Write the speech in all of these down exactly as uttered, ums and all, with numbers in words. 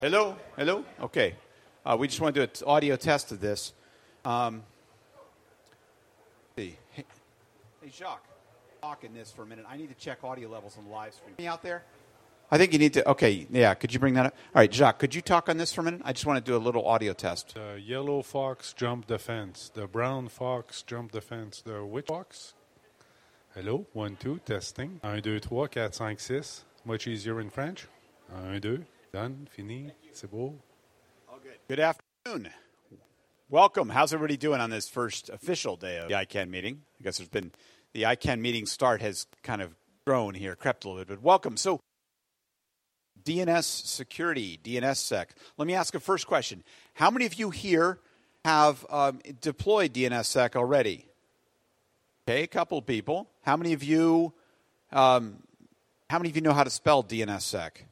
Hello? Hello? Okay. Uh, we just want to do an audio test of this. Um, see. Hey, hey, Jacques, talk in this for a minute. I need to check audio levels on the live stream. Me out there? I think you need to, okay, yeah, could you bring that up? All right, Jacques, could you talk on this for a minute? I just want to do a little audio test. The yellow fox jumped the fence. The brown fox jumped the fence. The which fox? Hello? One, two, testing. Un, deux, trois, quatre, cinq, six. Much easier in French. Un, deux. Done. Fini. C'est beau. All good. Good afternoon. Welcome. How's everybody doing on this first official day of the I CANN meeting? I guess there's been, the I CANN meeting start has kind of grown here, crept a little bit. Welcome. So, D N S security, D N S sec. Let me ask a first question. How many of you here have um, deployed D N S sec already? Okay, a couple of people. How many of you, um, how many of you know how to spell D N S sec?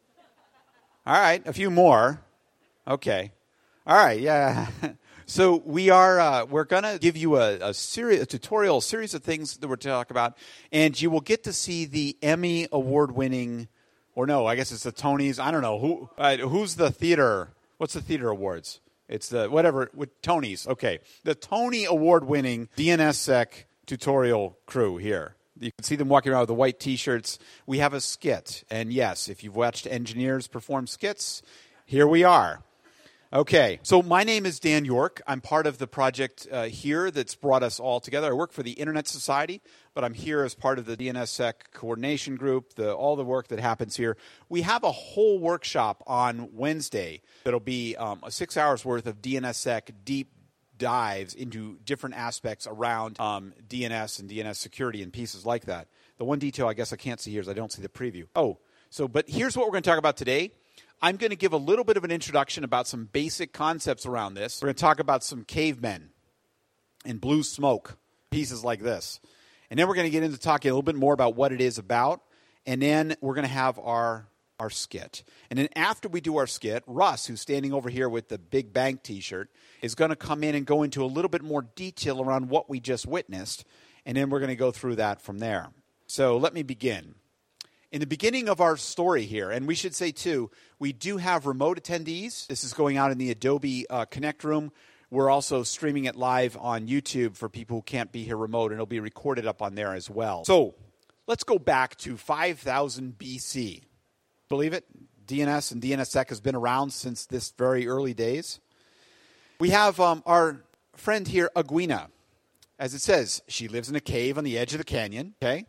All right, a few more. Okay. All right, yeah. So we are uh, we're going to give you a, a series, a tutorial, a series of things that we're talking about, and you will get to see the Emmy award-winning, or no, I guess it's the Tonys. I don't know who uh, who's the theater. What's the theater awards? It's the whatever with Tonys. Okay, the Tony award-winning D N S sec tutorial crew here. You can see them walking around with the white T-shirts. We have a skit. And yes, if you've watched engineers perform skits, here we are. Okay, so my name is Dan York. I'm part of the project uh, here that's brought us all together. I work for the Internet Society, but I'm here as part of the D N S sec coordination group, the, all the work that happens here. We have a whole workshop on Wednesday that'll be um, six hours worth of D N S sec deep dives into different aspects around um, D N S and D N S security and pieces like that. The one detail I guess I can't see here is I don't see the preview. Oh, so but here's what we're going to talk about today. I'm going to give a little bit of an introduction about some basic concepts around this. We're going to talk about some cavemen and blue smoke, pieces like this. And then we're going to get into talking a little bit more about what it is about. And then we're going to have our our skit. And then after we do our skit, Russ, who's standing over here with the Big Bank T-shirt, is going to come in and go into a little bit more detail around what we just witnessed, and then we're going to go through that from there. So let me begin. In the beginning of our story here, and we should say, too, we do have remote attendees. This is going out in the Adobe uh, Connect room. We're also streaming it live on YouTube for people who can't be here remote, and it'll be recorded up on there as well. So let's go back to five thousand B C. Believe it? D N S and D N S sec has been around since this very early days. We have um, our friend here, Aguina. As it says, she lives in a cave on the edge of the canyon, okay?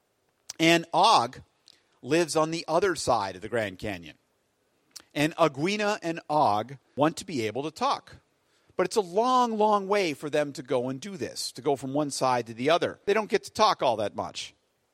And Og lives on the other side of the Grand Canyon. And Aguina and Og want to be able to talk. But it's a long, long way for them to go and do this, to go from one side to the other. They don't get to talk all that much.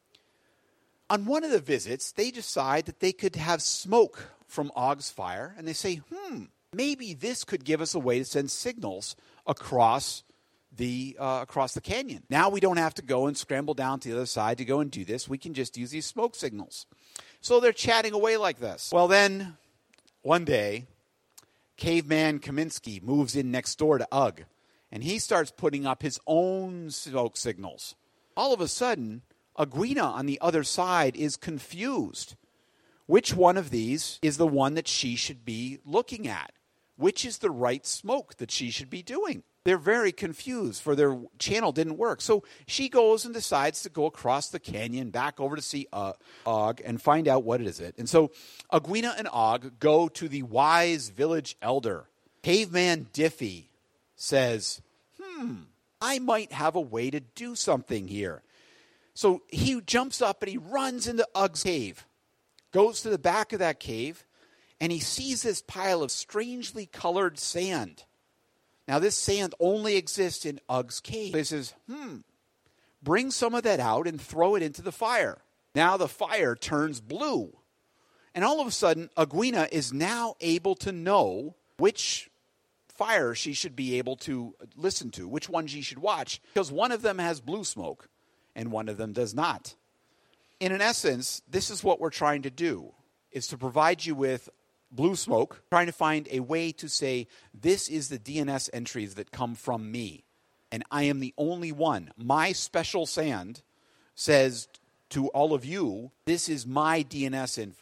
On one of the visits, they decide that they could have smoke from Og's fire, and they say, hmm, maybe this could give us a way to send signals across the uh, across the canyon. Now we don't have to go and scramble down to the other side to go and do this. We can just use these smoke signals. So they're chatting away like this. Well, then, one day, Caveman Kaminsky moves in next door to Ugg, and he starts putting up his own smoke signals. All of a sudden, Aguina on the other side is confused. Which one of these is the one that she should be looking at? Which is the right smoke that she should be doing? They're very confused, for their channel didn't work. So she goes and decides to go across the canyon back over to see uh, Og and find out what is it. And so Aguina and Og go to the wise village elder. Caveman Diffie says, hmm, I might have a way to do something here. So he jumps up and he runs into Ug's cave, goes to the back of that cave, and he sees this pile of strangely colored sand. Now, this sand only exists in Ug's cave. He says, hmm, bring some of that out and throw it into the fire. Now the fire turns blue. And all of a sudden, Aguina is now able to know which fire she should be able to listen to, which one she should watch, because one of them has blue smoke and one of them does not. In an essence, this is what we're trying to do, is to provide you with blue smoke, trying to find a way to say, this is the D N S entries that come from me, and I am the only one. My special sand says to all of you, this is my D N S info.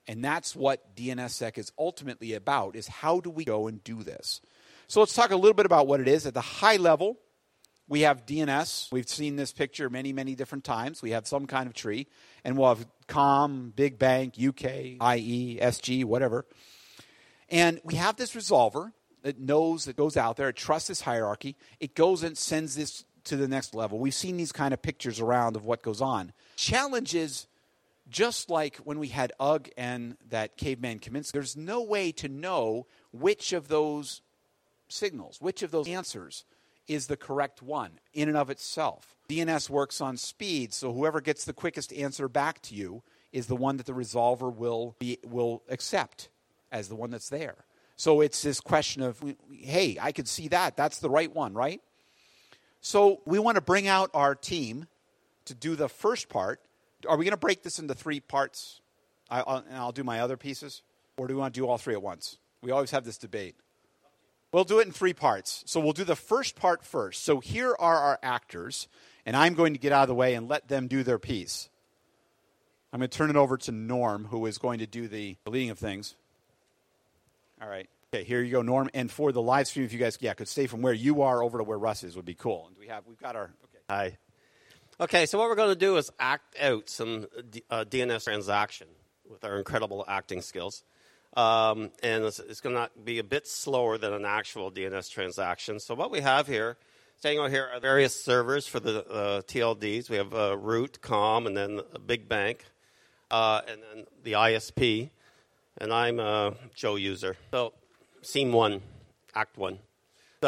And that's what DNSSEC is ultimately about, is how do we go and do this? So let's talk a little bit about what it is. At the high level, we have D N S. We've seen this picture many, many different times. We have some kind of tree. And we'll have COM, Big Bank, U K, I E, S G, whatever. And we have this resolver that knows, that goes out there. It trusts this hierarchy. It goes and sends this to the next level. We've seen these kind of pictures around of what goes on. Challenge is, just like when we had U G and that caveman Kaminsky, there's no way to know which of those signals, which of those answers is the correct one in and of itself. D N S works on speed, so whoever gets the quickest answer back to you is the one that the resolver will be, will accept as the one that's there. So it's this question of, hey, I could see that. That's the right one, right? So we want to bring out our team to do the first part. Are we going to break this into three parts? I, I'll, and I'll do my other pieces? Or do we want to do all three at once? We always have this debate. We'll do it in three parts. So we'll do the first part first. So here are our actors, and I'm going to get out of the way and let them do their piece. I'm going to turn it over to Norm, who is going to do the leading of things. All right. Okay, here you go, Norm. And for the live stream, if you guys yeah, could stay from where you are over to where Russ is, would be cool. And we have, we've got our... Okay. Hi. Okay, so what we're going to do is act out some uh, D N S transaction with our incredible acting skills. Um, and it's, it's going to be a bit slower than an actual D N S transaction. So what we have here, staying out here, are various servers for the uh, T L Ds. We have uh, root, COM, and then a Big Bank, uh, and then the I S P. And I'm a Joe user. So scene one, act one. So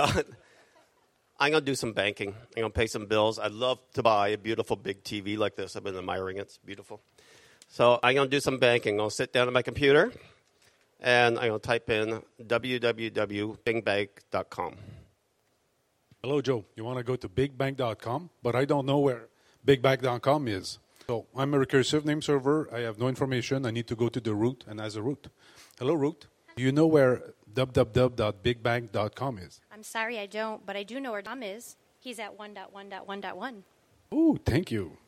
I'm going to do some banking. I'm going to pay some bills. I'd love to buy a beautiful big T V like this. I've been admiring it. It's beautiful. So I'm going to do some banking. I'm going to sit down at my computer, and I'm going to type in w w w dot big bank dot com. Hello, Joe. You want to go to big bank dot com, but I don't know where big bank dot com is. So I'm a recursive name server. I have no information. I need to go to the root and as a root. Hello, root. Do you know where w w w dot big bank dot com is? I'm sorry, I don't, but I do know where Tom is. He's at one dot one dot one dot one. Oh, thank you.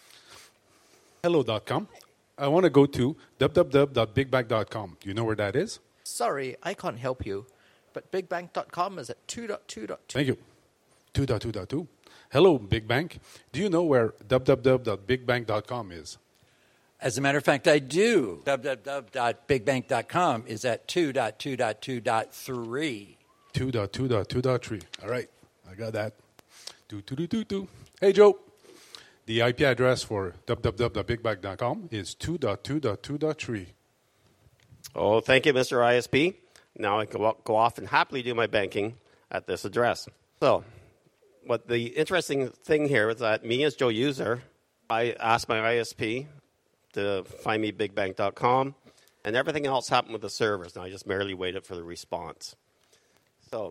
Hello dot com. I want to go to w w w dot big bank dot com. Do you know where that is? Sorry, I can't help you, but big bank dot com is at two dot two dot two. Thank you. two dot two dot two. Hello, Big Bank. Do you know where w w w dot big bank dot com is? As a matter of fact, I do. w w w dot big bank dot com is at two dot two dot two dot three. two dot two dot two dot three. All right, I got that. Do, do, do, do, do. Hey, Joe. The I P address for w w w dot big bank dot com is two dot two dot two dot three. Oh, thank you, Mister I S P. Now I can go off and happily do my banking at this address. So what the interesting thing here is that me as Joe user, I asked my I S P to find me big bank dot com, and everything else happened with the servers. Now I just merely waited for the response. So,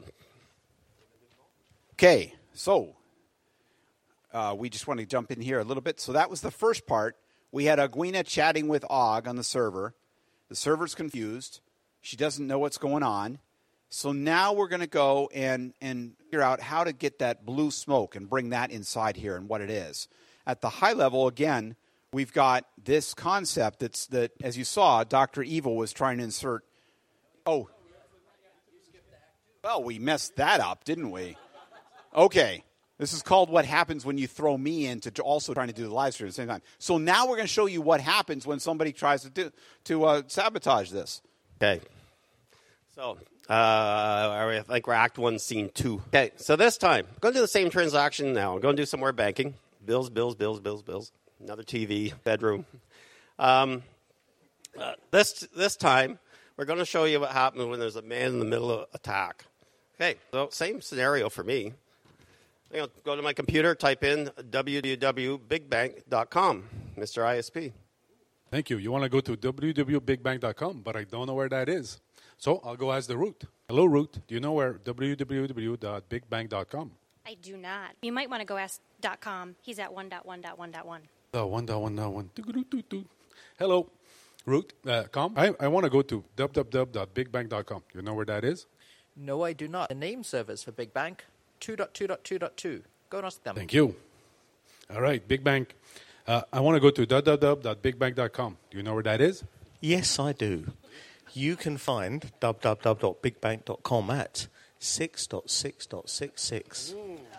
okay, so uh, we just want to jump in here a little bit. So that was the first part. We had Aguina chatting with O G on the server. The server's confused. She doesn't know what's going on. So now we're going to go and, and figure out how to get that blue smoke and bring that inside here and what it is. At the high level, again, we've got this concept that's that, as you saw, Doctor Evil was trying to insert. Oh, well, we messed that up, didn't we? Okay, this is called what happens when you throw me into also trying to do the live stream at the same time. So now we're going to show you what happens when somebody tries to do to uh, sabotage this. Okay, so uh, I think we're Act One, Scene Two. Okay, so this time I'm going to do the same transaction now. I'm going to do some more banking. Bills, bills, bills, bills, bills. Another T V, bedroom. Um, uh, this this time, we're going to show you what happens when there's a man in the middle of attack. Okay, so same scenario for me. I'm going to go to my computer, type in w w w dot big bank dot com, Mister I S P. Thank you. You want to go to w w w dot big bank dot com, but I don't know where that is. So I'll go as the root. Hello, root. Do you know where w w w dot big bank dot com? I do not. You might want to go ask .com. He's at one dot one dot one dot one. Uh, one dot one dot one. Hello, root. Uh, com. I, I want to go to w w w dot big bank dot com. You know where that is? No, I do not. The name servers for Big Bank, two dot two dot two dot two. Go and ask them. Thank you. All right, Big Bank. Uh, I want to go to w w w dot big bank dot com. Do you know where that is? Yes, I do. You can find w w w dot big bank dot com at six dot six dot six six.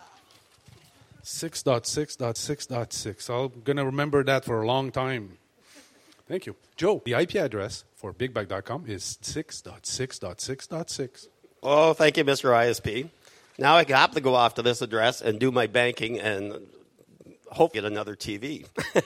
six dot six dot six dot six. I'm going to remember that for a long time. Thank you. Joe, the I P address for big bank dot com is six dot six dot six dot six. Oh, thank you, Mister I S P. Now I have to go off to this address and do my banking and hope get another T V.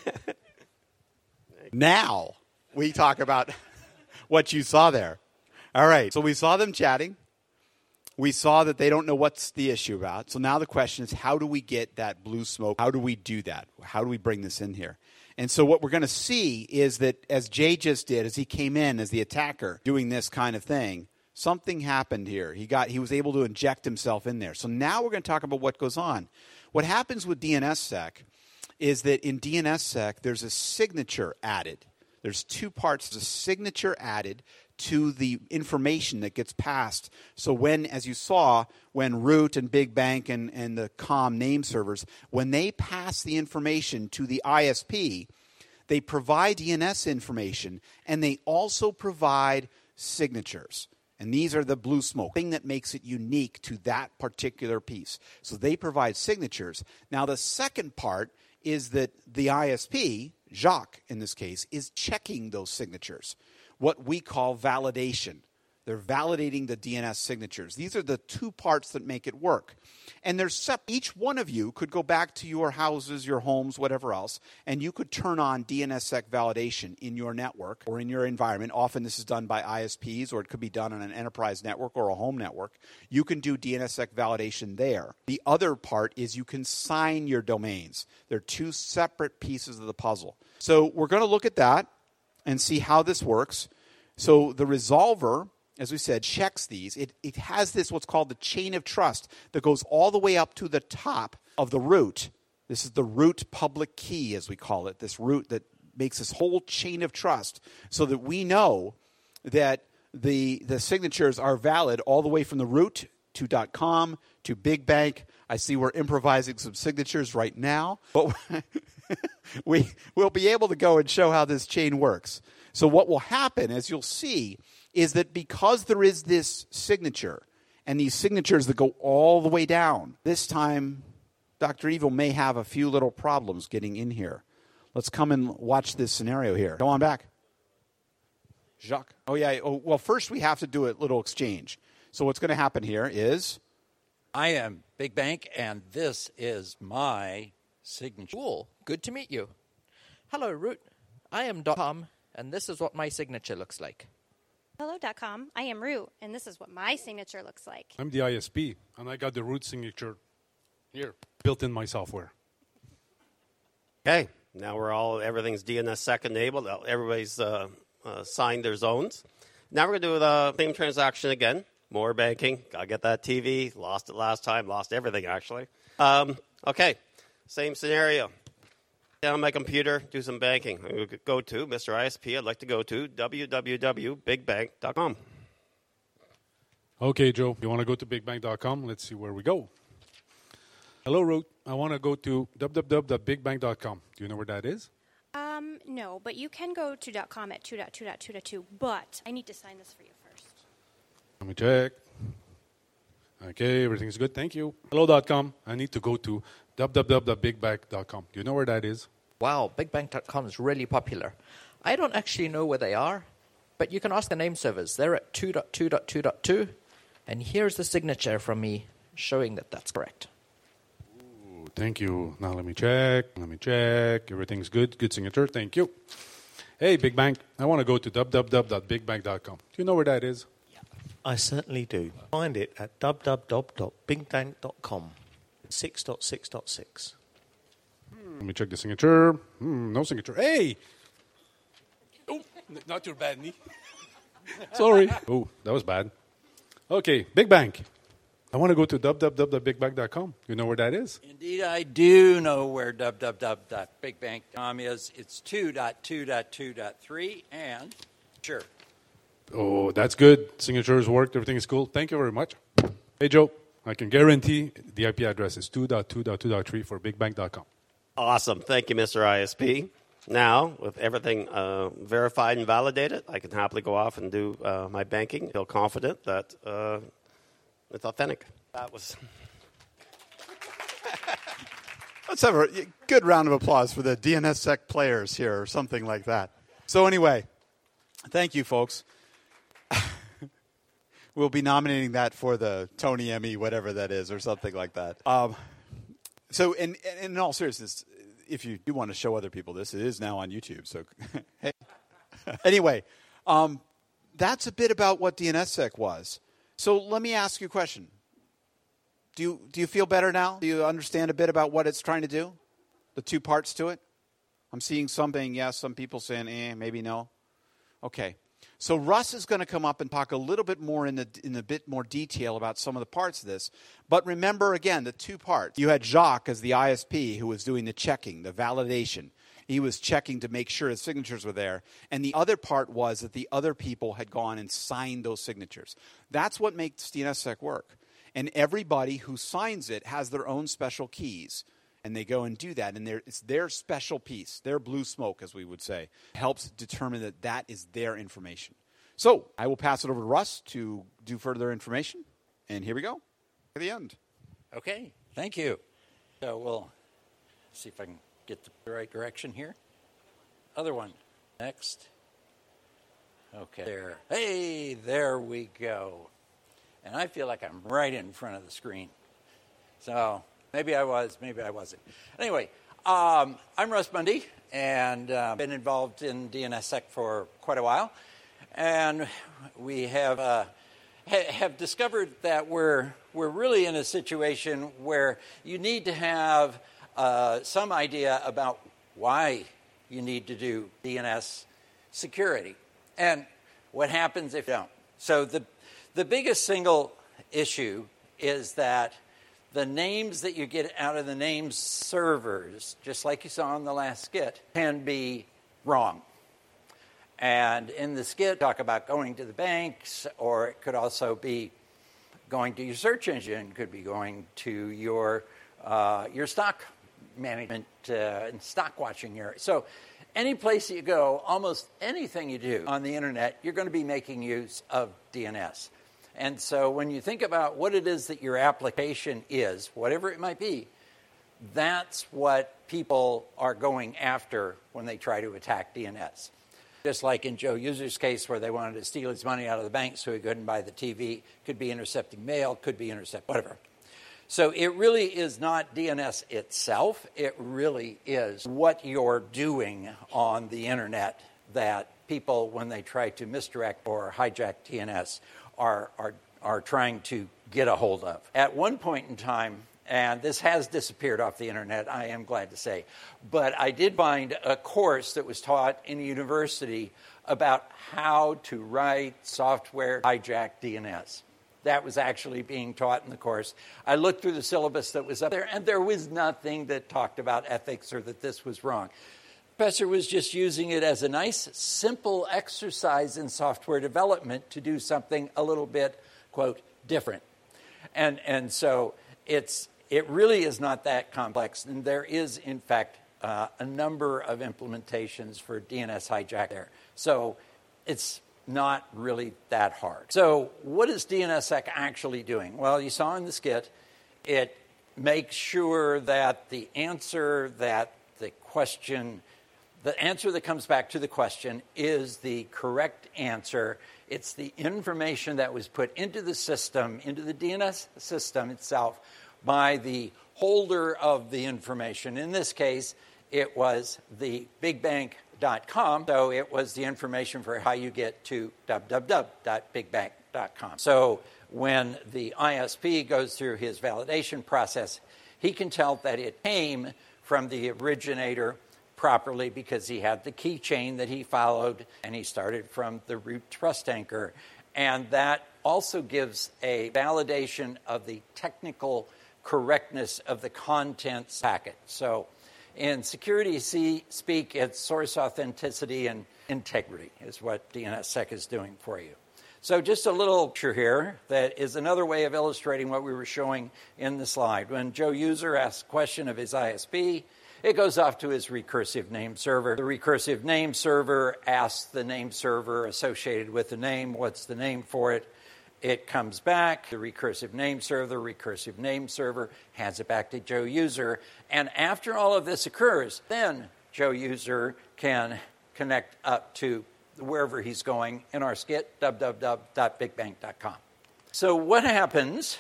Now we talk about what you saw there. All right, so we saw them chatting. We saw that they don't know what's the issue about. So now the question is, how do we get that blue smoke? How do we do that? How do we bring this in here? And so what we're going to see is that, as Jay just did, as he came in as the attacker doing this kind of thing, something happened here. He got he was able to inject himself in there. So now we're going to talk about what goes on. What happens with D N S sec is that in D N S sec there's a signature added. There's two parts. There's a signature added to the information that gets passed. So when, as you saw, when Root and Big Bank and, and the Com name servers, when they pass the information to the I S P, they provide D N S information, and they also provide signatures. And these are the blue smoke, thing that makes it unique to that particular piece. So they provide signatures. Now, the second part is that the I S P, Jacques in this case, is checking those signatures, what we call validation. They're validating the D N S signatures. These are the two parts that make it work. And there's sep- each one of you could go back to your houses, your homes, whatever else, and you could turn on D N S sec validation in your network or in your environment. Often this is done by I S Ps, or it could be done on an enterprise network or a home network. You can do D N S sec validation there. The other part is you can sign your domains. They're two separate pieces of the puzzle. So we're going to look at that and see how this works. So the resolver, as we said, checks these. It, it has this, what's called the chain of trust, that goes all the way up to the top of the root. This is the root public key, as we call it, this root that makes this whole chain of trust so that we know that the, the signatures are valid all the way from the root to .com to Big Bank. I see we're improvising some signatures right now, but we will be able to go and show how this chain works. So what will happen, as you'll see, is that because there is this signature and these signatures that go all the way down, this time Doctor Evil may have a few little problems getting in here. Let's come and watch this scenario here. Go on back. Jacques. Oh, yeah. Oh, well, first we have to do a little exchange. So what's going to happen here is... I am Big Bank, and this is my signature. Cool. Good to meet you. Hello, Root. I am .com, and this is what my signature looks like. Hello dot com. I am Root, and this is what my signature looks like. I'm the I S P, and I got the root signature here, built in my software. Okay, now we're all, everything's D N S sec enabled. Everybody's uh, uh, signed their zones. Now we're going to do the same transaction again. More banking. Got to get that T V. Lost it last time. Lost everything, actually. Um, okay, same scenario. Down on my computer, do some banking. I'm going to go to Mister I S P. I'd like to go to w w w dot big bank dot com. Okay, Joe, you want to go to big bank dot com? Let's see where we go. Hello, Root. I want to go to w w w dot big bank dot com. Do you know where that is? Um, no, but you can go to .com at two dot two dot two dot two, but I need to sign this for you first. Let me check. Okay, everything's good. Thank you. Hello dot com. I need to go to w w w dot big bank dot com. Do you know where that is? Wow, big bank dot com is really popular. I don't actually know where they are, but you can ask the name servers. They're at two dot two dot two dot two, and here's the signature from me showing that that's correct. Ooh, thank you. Now let me check. Let me check. Everything's good. Good signature. Thank you. Hey, Big Bank. I want to go to w w w dot big bank dot com. Do you know where that is? I certainly do. Find it at w w w dot big bank dot com, six dot six dot six. Let me check the signature. Hmm, no signature. Hey! Oh, not your bad knee. Sorry. Oh, that was bad. Okay, Big Bank. I want to go to w w w dot big bank dot com. You know where that is? Indeed, I do know where w w w dot big bank dot com is. It's two dot two dot two dot three, and sure. Oh, that's good. Signatures worked. Everything is cool. Thank you very much. Hey, Joe, I can guarantee the I P address is two dot two dot two dot three for big bank dot com. Awesome. Thank you, Mister I S P. Now, with everything uh, verified and validated, I can happily go off and do uh, my banking, feel confident that uh, it's authentic. That was... Let's have a good round of applause for the DNSSEC players here or something like that. So anyway, thank you, folks. We'll be nominating that for the Tony Emmy, whatever that is, or something like that. Um, so in, in all seriousness, if you do want to show other people this, it is now on YouTube. So hey. Anyway, um, that's a bit about what DNSSEC was. So let me ask you a question. Do you, do you feel better now? Do you understand a bit about what it's trying to do? The two parts to it? I'm seeing something yes, some people saying eh, maybe no. Okay. So Russ is going to come up and talk a little bit more in, the, in a bit more detail about some of the parts of this. But remember, again, the two parts. You had Jacques as the I S P who was doing the checking, the validation. He was checking to make sure his signatures were there. And the other part was that the other people had gone and signed those signatures. That's what makes DNSSEC work. And everybody who signs it has their own special keys. And they go and do that. And it's their special piece, their blue smoke, as we would say, helps determine that that is their information. So I will pass it over to Russ to do further information. And here we go at the end. Okay, thank you. So we'll see if I can get the right direction here. Other one. Next. Okay, there. Hey, there we go. And I feel like I'm right in front of the screen. So maybe I was, maybe I wasn't. Anyway, um, I'm Russ Bundy, and uh, been involved in DNSSEC for quite a while. And we have uh, ha- have discovered that we're we're really in a situation where you need to have uh, some idea about why you need to do D N S security and what happens if you don't. So the the biggest single issue is that the names that you get out of the name servers, just like you saw in the last skit, can be wrong. And in the skit, talk about going to the banks, or it could also be going to your search engine, could be going to your uh, your stock management uh, and stock watching area. So any place you go, almost anything you do on the internet, you're going to be making use of D N S. And so when you think about what it is that your application is, whatever it might be, that's what people are going after when they try to attack D N S. Just like in Joe User's case where they wanted to steal his money out of the bank so he couldn't buy the T V, could be intercepting mail, could be intercepting whatever. So it really is not D N S itself. It really is what you're doing on the internet that people, when they try to misdirect or hijack D N S, are, are, are trying to get a hold of. At one point in time, and this has disappeared off the internet, I am glad to say, but I did find a course that was taught in a university about how to write software hijack D N S. That was actually being taught in the course. I looked through the syllabus that was up there, and there was nothing that talked about ethics or that this was wrong. The professor was just using it as a nice, simple exercise in software development to do something a little bit, quote, different. And and so it's it really is not that complex. And there is, in fact, uh, a number of implementations for D N S hijack there. So it's not really that hard. So what is DNSSEC actually doing? Well, you saw in the skit, it makes sure that the answer that the question, the answer that comes back to the question is the correct answer. It's the information that was put into the system, into the D N S system itself, by the holder of the information. In this case, it was the big bank dot com, so it was the information for how you get to w w w dot big bank dot com. So when the I S P goes through his validation process, he can tell that it came from the originator properly because he had the keychain that he followed, and he started from the root trust anchor. And that also gives a validation of the technical correctness of the contents packet. So in security speak, it's source authenticity and integrity is what DNSSEC is doing for you. So just a little picture here that is another way of illustrating what we were showing in the slide. When Joe User asks a question of his I S P, it goes off to his recursive name server. The recursive name server asks the name server associated with the name, what's the name for it? It comes back, the recursive name server, the recursive name server hands it back to Joe User. And after all of this occurs, then Joe User can connect up to wherever he's going in our skit, w w w dot big bank dot com. So what happens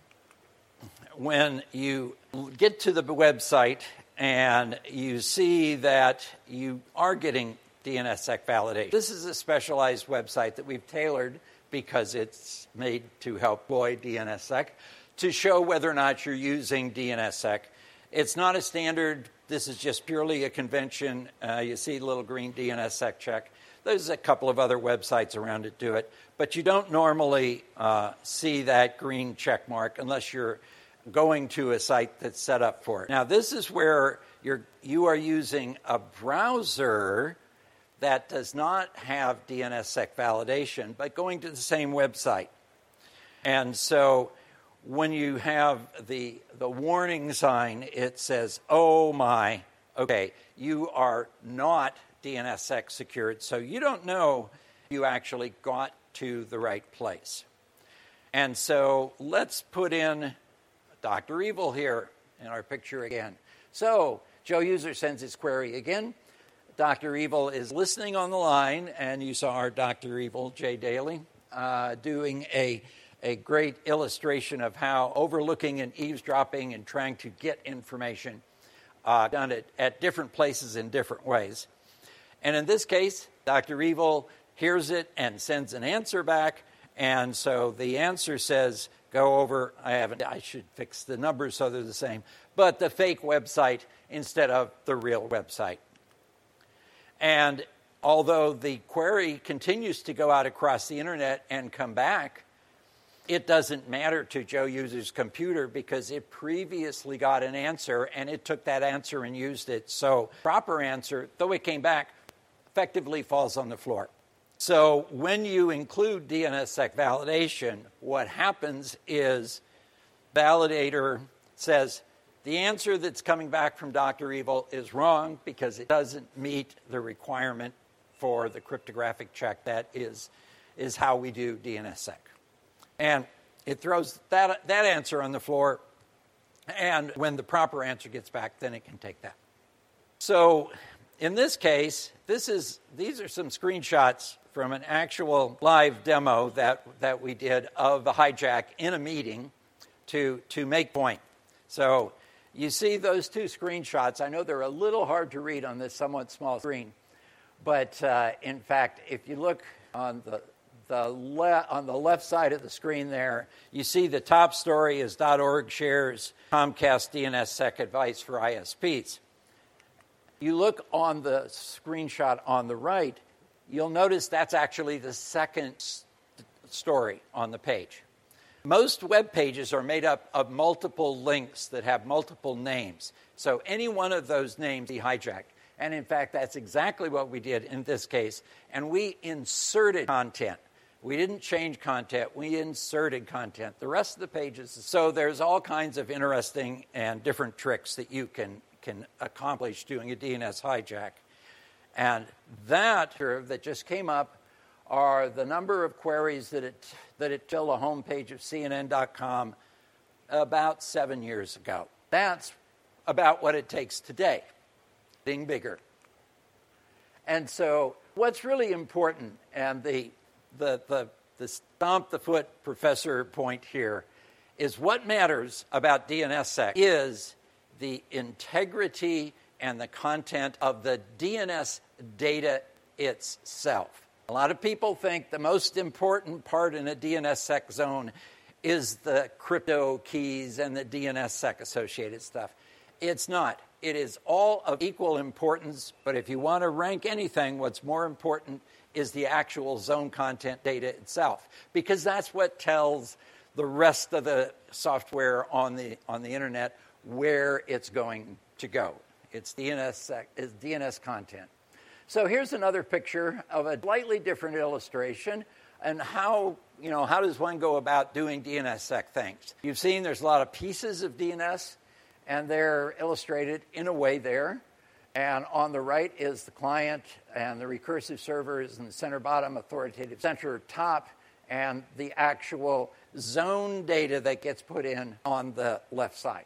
when you get to the website and you see that you are getting DNSSEC validation? This is a specialized website that we've tailored because it's made to help employ DNSSEC to show whether or not you're using DNSSEC. It's not a standard. This is just purely a convention. Uh, you see the little green DNSSEC check. There's a couple of other websites around that do it, but you don't normally uh, see that green check mark unless you're going to a site that's set up for it. Now, this is where you're, you are using a browser that does not have DNSSEC validation, but going to the same website. And so when you have the, the warning sign, it says, oh my, okay, you are not DNSSEC secured, so you don't know you actually got to the right place. And so let's put in Doctor Evil here in our picture again. So Joe User sends his query again. Doctor Evil is listening on the line, and you saw our Doctor Evil, Jay Daly, uh, doing a, a great illustration of how overlooking and eavesdropping and trying to get information uh, done at, at different places in different ways. And in this case, Doctor Evil hears it and sends an answer back, and so the answer says, go over, I haven't, I should fix the numbers so they're the same, but the fake website instead of the real website. And although the query continues to go out across the internet and come back, it doesn't matter to Joe User's computer because it previously got an answer and it took that answer and used it. So proper answer, though it came back, effectively falls on the floor. So when you include DNSSEC validation, what happens is validator says, the answer that's coming back from Doctor Evil is wrong because it doesn't meet the requirement for the cryptographic check. That is, is how we do DNSSEC. And it throws that, that answer on the floor, and when the proper answer gets back, then it can take that. So in this case, this is these are some screenshots from an actual live demo that, that we did of the hijack in a meeting to, to make point. So you see those two screenshots. I know they're a little hard to read on this somewhat small screen, but uh, in fact, if you look on the the le- on the left side of the screen there, you see the top story is .org shares Comcast DNSSEC advice for I S Ps. You look on the screenshot on the right, you'll notice that's actually the second st- story on the page. Most web pages are made up of multiple links that have multiple names. So any one of those names be hijacked. And in fact, that's exactly what we did in this case. And we inserted content. We didn't change content. We inserted content. The rest of the pages. So there's all kinds of interesting and different tricks that you can, can accomplish doing a D N S hijack. And that curve that just came up are the number of queries that it that it filled the homepage of C N N dot com about seven years ago. That's about what it takes today, getting bigger. And so what's really important, and the the the, the stomp the foot professor point here, is what matters about DNSSEC is the integrity and the content of the D N S data itself. A lot of people think the most important part in a DNSSEC zone is the crypto keys and the DNSSEC associated stuff. It's not. It is all of equal importance, but if you want to rank anything, what's more important is the actual zone content data itself, because that's what tells the rest of the software on the on the internet where it's going to go. It's DNSSEC, it's D N S content. So here's another picture of a slightly different illustration and how, you know, how does one go about doing DNSSEC things. You've seen there's a lot of pieces of D N S, and they're illustrated in a way there. And on the right is the client, and the recursive server is in the center bottom, authoritative center top, and the actual zone data that gets put in on the left side.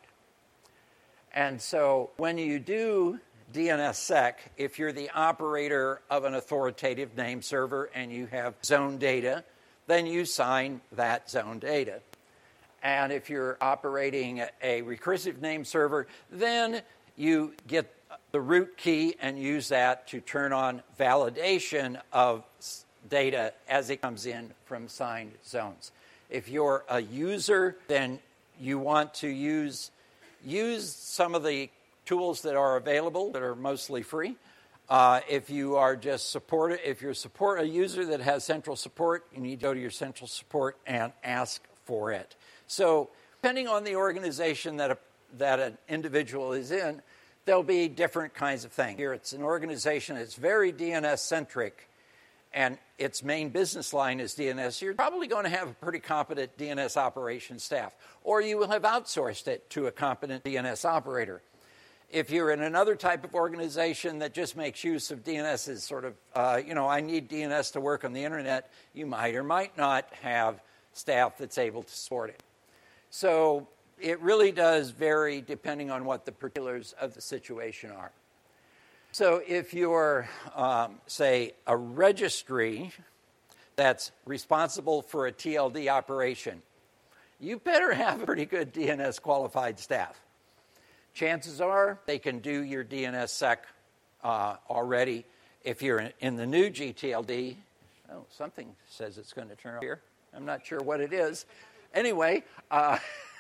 And so when you do DNSSEC, if you're the operator of an authoritative name server and you have zone data, then you sign that zone data. And if you're operating a recursive name server, then you get the root key and use that to turn on validation of data as it comes in from signed zones. If you're a user, then you want to use, use some of the tools that are available that are mostly free. Uh, if you are just support, if you're support a user that has central support, you need to go to your central support and ask for it. So depending on the organization that a, that an individual is in, there'll be different kinds of things. Here it's an organization that's very D N S-centric, and its main business line is D N S. You're probably going to have a pretty competent D N S operations staff, or you will have outsourced it to a competent D N S operator. If you're in another type of organization that just makes use of D N S as sort of, uh, you know, I need D N S to work on the internet, you might or might not have staff that's able to support it. So it really does vary depending on what the particulars of the situation are. So if you're, um, say, a registry that's responsible for a T L D operation, you better have a pretty good D N S qualified staff. Chances are they can do your DNSSEC uh, already. If you're in, in the new G T L D, oh, something says it's going to turn on here. I'm not sure what it is. Anyway, uh,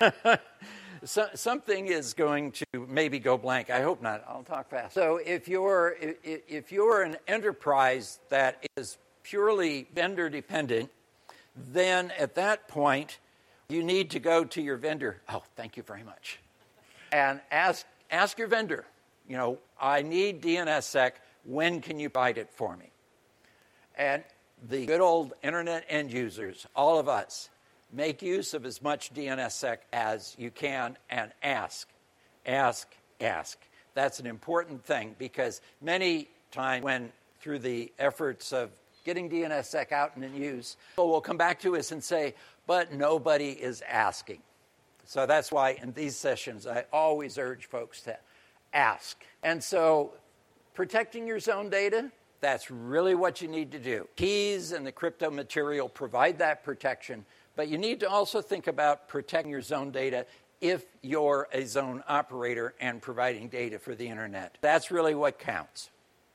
so, something is going to maybe go blank. I hope not. I'll talk fast. So if you're if, if you're an enterprise that is purely vendor dependent, then at that point you need to go to your vendor. Oh, thank you very much. And ask ask your vendor, you know, I need DNSSEC. When can you provide it for me? And the good old internet end users, all of us, make use of as much DNSSEC as you can and ask, ask, ask. That's an important thing because many times when through the efforts of getting DNSSEC out and in use, people will come back to us and say, but nobody is asking. So that's why in these sessions, I always urge folks to ask. And so protecting your zone data, that's really what you need to do. Keys and the crypto material provide that protection, but you need to also think about protecting your zone data if you're a zone operator and providing data for the internet. That's really what counts.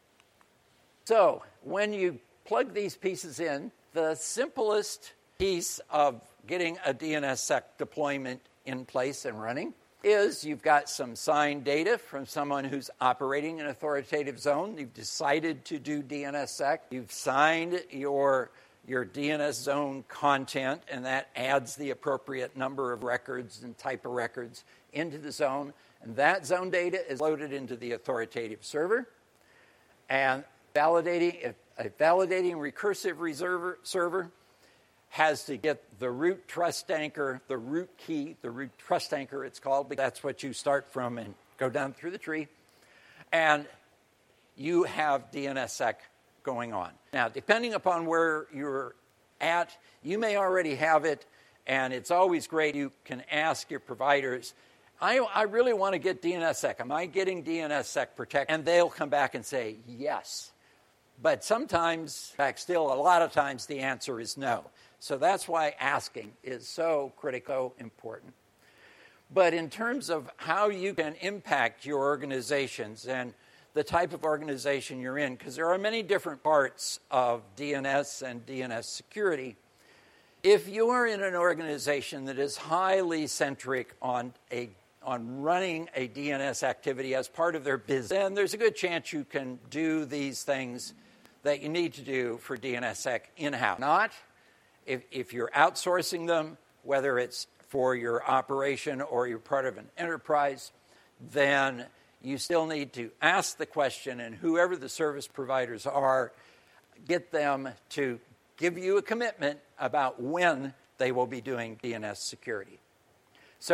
So when you plug these pieces in, the simplest piece of getting a DNSSEC deployment in place and running is you've got some signed data from someone who's operating an authoritative zone. You've decided to do DNSSEC. You've signed your, your D N S zone content, and that adds the appropriate number of records and type of records into the zone. And that zone data is loaded into the authoritative server. And validating a validating recursive reserver, server has to get the root trust anchor, the root key, the root trust anchor it's called, because that's what you start from and go down through the tree. And you have DNSSEC going on. Now, depending upon where you're at, you may already have it, and it's always great. You can ask your providers, I, I really want to get DNSSEC. Am I getting DNSSEC protection? And they'll come back and say, yes. But sometimes, in fact, still a lot of times, the answer is no. So that's why asking is so critical, important. But in terms of how you can impact your organizations and the type of organization you're in, because there are many different parts of D N S and D N S security, if you are in an organization that is highly centric on a on running a D N S activity as part of their business, then there's a good chance you can do these things that you need to do for DNSSEC in-house. Not If, if you're outsourcing them, whether it's for your operation or you're part of an enterprise, then you still need to ask the question, and whoever the service providers are, get them to give you a commitment about when they will be doing D N S security. So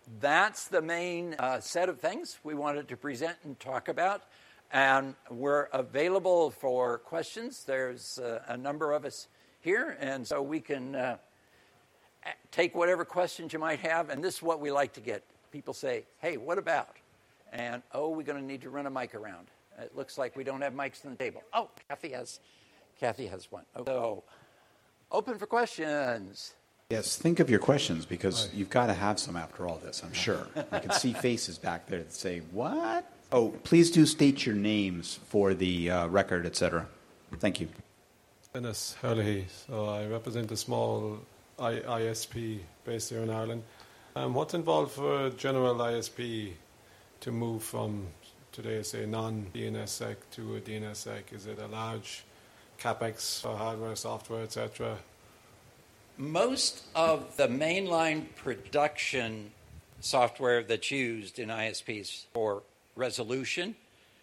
that's the main uh, set of things we wanted to present and talk about. And we're available for questions. There's uh, a number of us here, and so we can uh, take whatever questions you might have. And this is what we like to get. People say, hey, what about? And, oh, we're going to need to run a mic around. It looks like we don't have mics on the table. Oh, Kathy has, Kathy has one. Okay. So, open for questions. Yes, think of your questions, because you've got to have some after all this, I'm sure. I can see faces back there that say, what? Oh, please do state your names for the uh, record, et cetera. Thank you. Dennis Hurley. So I represent a small I- ISP based here in Ireland. Um, what's involved for a general I S P to move from, today, say, non-D N S sec to a D N S sec? Is it a large capex for hardware, software, et cetera? Most of the mainline production software that's used in I S Ps for resolution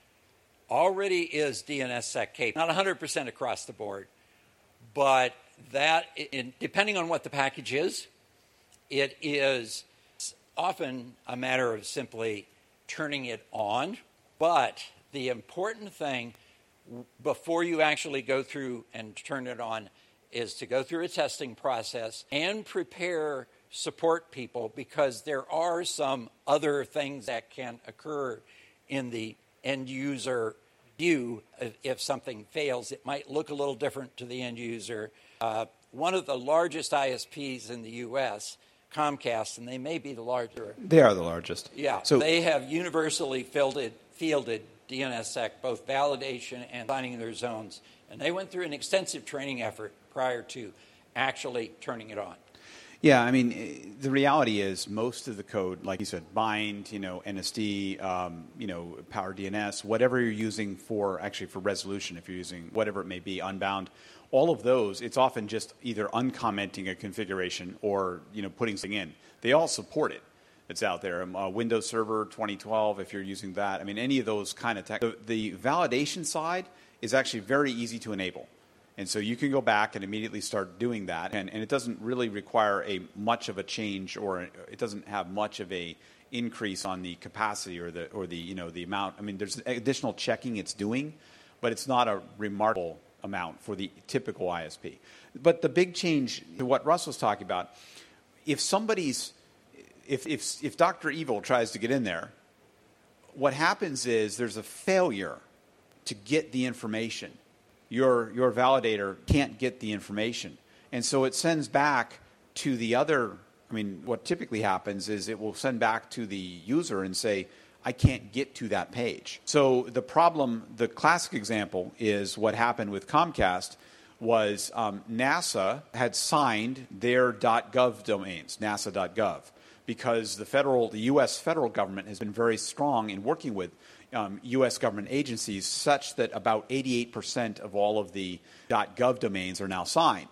already is D N S sec capable. Not one hundred percent across the board, but that, in, depending on what the package is, it is often a matter of simply turning it on. But the important thing before you actually go through and turn it on is to go through a testing process and prepare support people, because there are some other things that can occur in the end user view. If something fails, it might look a little different to the end user. Uh, one of the largest I S Ps in the U S, Comcast, and they may be the larger. They are the largest. Yeah, so they have universally fielded, fielded D N S sec, both validation and signing their zones. And they went through an extensive training effort prior to actually turning it on. Yeah, I mean, the reality is most of the code, like you said, bind, you know, N S D, um, you know, Power D N S, whatever you're using for, actually for resolution, if you're using whatever it may be, Unbound, all of those, it's often just either uncommenting a configuration or, you know, putting something in. They all support it. It's out there. Um, uh, Windows Server twenty twelve, if you're using that. I mean, any of those kind of tech. The, the validation side is actually very easy to enable. And so you can go back and immediately start doing that. And, and it doesn't really require a much of a change, or it doesn't have much of a increase on the capacity or the, or the, you know, the amount. I mean, there's additional checking it's doing, but it's not a remarkable amount for the typical I S P. But the big change to what Russ was talking about, if somebody's, if, if, if Doctor Evil tries to get in there, what happens is there's a failure to get the information. Your, your validator can't get the information. And so it sends back to the other, I mean, what typically happens is it will send back to the user and say, I can't get to that page. So the problem, the classic example is what happened with Comcast was um, NASA had signed their .gov domains, nasa dot gov, because the federal, the U S federal government has been very strong in working with Um, U S government agencies, such that about eighty-eight percent of all of the .gov domains are now signed.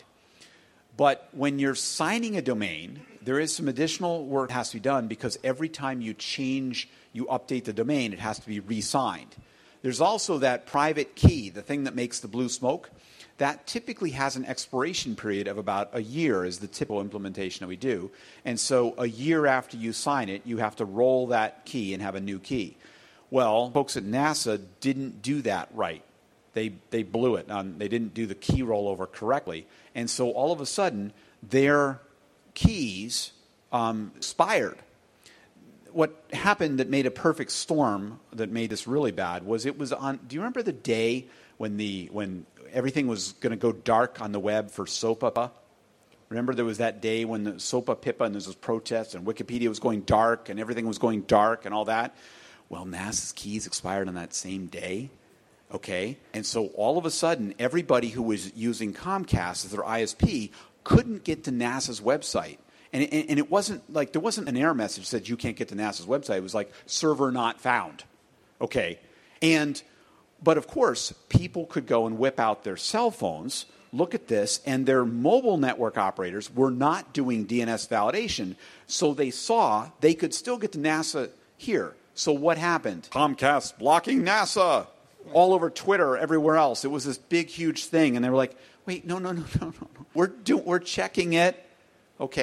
But when you're signing a domain, there is some additional work that has to be done, because every time you change, you update the domain, it has to be re-signed. There's also that private key, the thing that makes the blue smoke. That typically has an expiration period of about a year, is the typical implementation that we do. And so a year after you sign it, you have to roll that key and have a new key. Well, folks at NASA didn't do that right. They they blew it. Um, they didn't do the key rollover correctly. And so all of a sudden, their keys um, expired. What happened that made a perfect storm that made this really bad was it was on, do you remember the day when the when everything was going to go dark on the web for SOPA? Remember there was that day when the SOPA PIPA and there was protests and Wikipedia was going dark and everything was going dark and all that? Well, NASA's keys expired on that same day, okay? And so all of a sudden, everybody who was using Comcast as their I S P couldn't get to NASA's website. And it, and it wasn't like, there wasn't an error message that said you can't get to NASA's website. It was like, server not found, okay? And, but of course, people could go and whip out their cell phones, look at this, and their mobile network operators were not doing D N S validation, so they saw they could still get to NASA here. So what happened? Comcast blocking NASA all over Twitter, everywhere else. It was this big, huge thing. And they were like, wait, no, no, no, no, no. We're, do, we're checking it. Okay?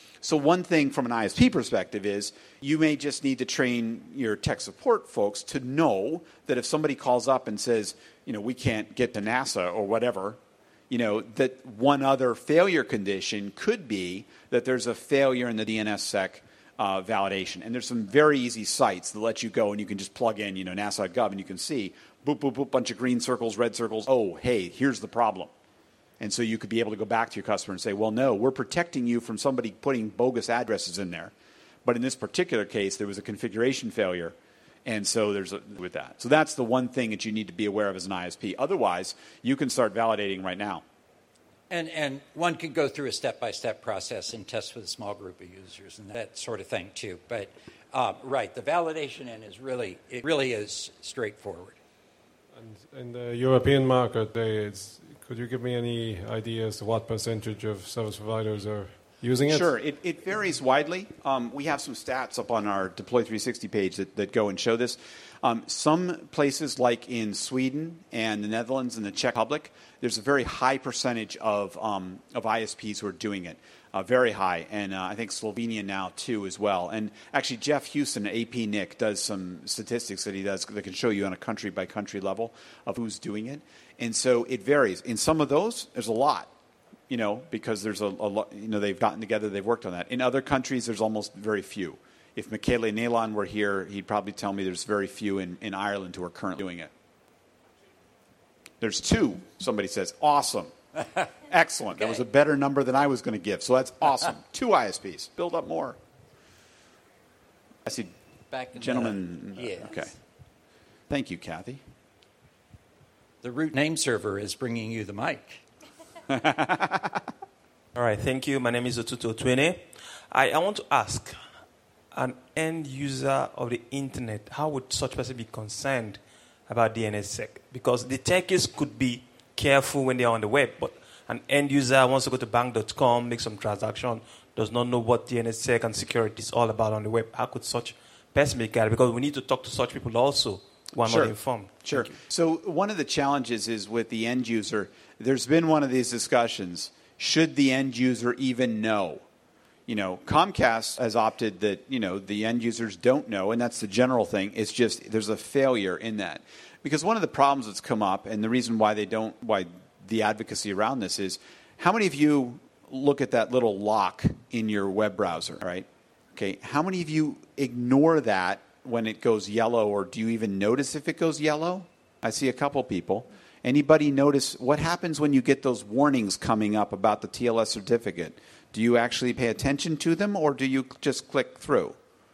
So one thing from an I S P perspective is you may just need to train your tech support folks to know that if somebody calls up and says, you know, we can't get to NASA or whatever, you know, that one other failure condition could be that there's a failure in the DNSSEC uh, validation. And there's some very easy sites that let you go and you can just plug in, you know, NASA dot gov and you can see, boop, boop, boop, bunch of green circles, red circles. Oh, hey, here's the problem. And so you could be able to go back to your customer and say, well, no, we're protecting you from somebody putting bogus addresses in there. But in this particular case, there was a configuration failure. And so there's a, with that. So that's the one thing that you need to be aware of as an I S P. Otherwise, you can start validating right now. And, and one can go through a step-by-step process and test with a small group of users and that sort of thing, too. But, um, right, the validation end is really, it really is straightforward. And in the European market, they, it's, could you give me any idea as to what percentage of service providers are using it? Sure. It, it varies widely. Um, we have some stats up on our Deploy three sixty page that, that go and show this. Um, some places like in Sweden and the Netherlands and the Czech Republic, there's a very high percentage of, um, of I S Ps who are doing it. Uh, very high. And uh, I think Slovenia now, too, as well. And actually, Jeff Houston at A P N I C does some statistics that he does that can show you on a country-by-country level of who's doing it. And so it varies. In some of those, there's a lot, you know, because there's a, a lot, you know, they've gotten together, they've worked on that. In other countries, there's almost very few. If Michele Nalon were here, he'd probably tell me there's very few in, in Ireland who are currently doing it. There's two, somebody says. Awesome. Excellent. Okay. That was a better number than I was going to give. So that's awesome. Two I S Ps. Build up more. I see. Back in gentlemen. The, yes. Okay. Thank you, Kathy. The root name server is bringing you the mic. All right. Thank you. My name is Otuto Twene. I, I want to ask, an end user of the internet, how would such person be concerned about DNSSEC? Because the techies could be careful when they're on the web, but an end user wants to go to bank dot com, make some transaction, does not know what DNSSEC and security is all about on the web. How could such person be guided? Because we need to talk to such people also who are sure. not informed. Sure. So one of the challenges is with the end user, there's been one of these discussions, should the end user even know? You know, Comcast has opted that, you know, the end users don't know, and that's the general thing. It's just there's a failure in that. Because one of the problems that's come up, and the reason why they don't, why the advocacy around this is, how many of you look at that little lock in your web browser, right? Okay, how many of you ignore that when it goes yellow, or do you even notice if it goes yellow? I see a couple people. Anybody notice what happens when you get those warnings coming up about the T L S certificate? Do you actually pay attention to them, or do you just click through?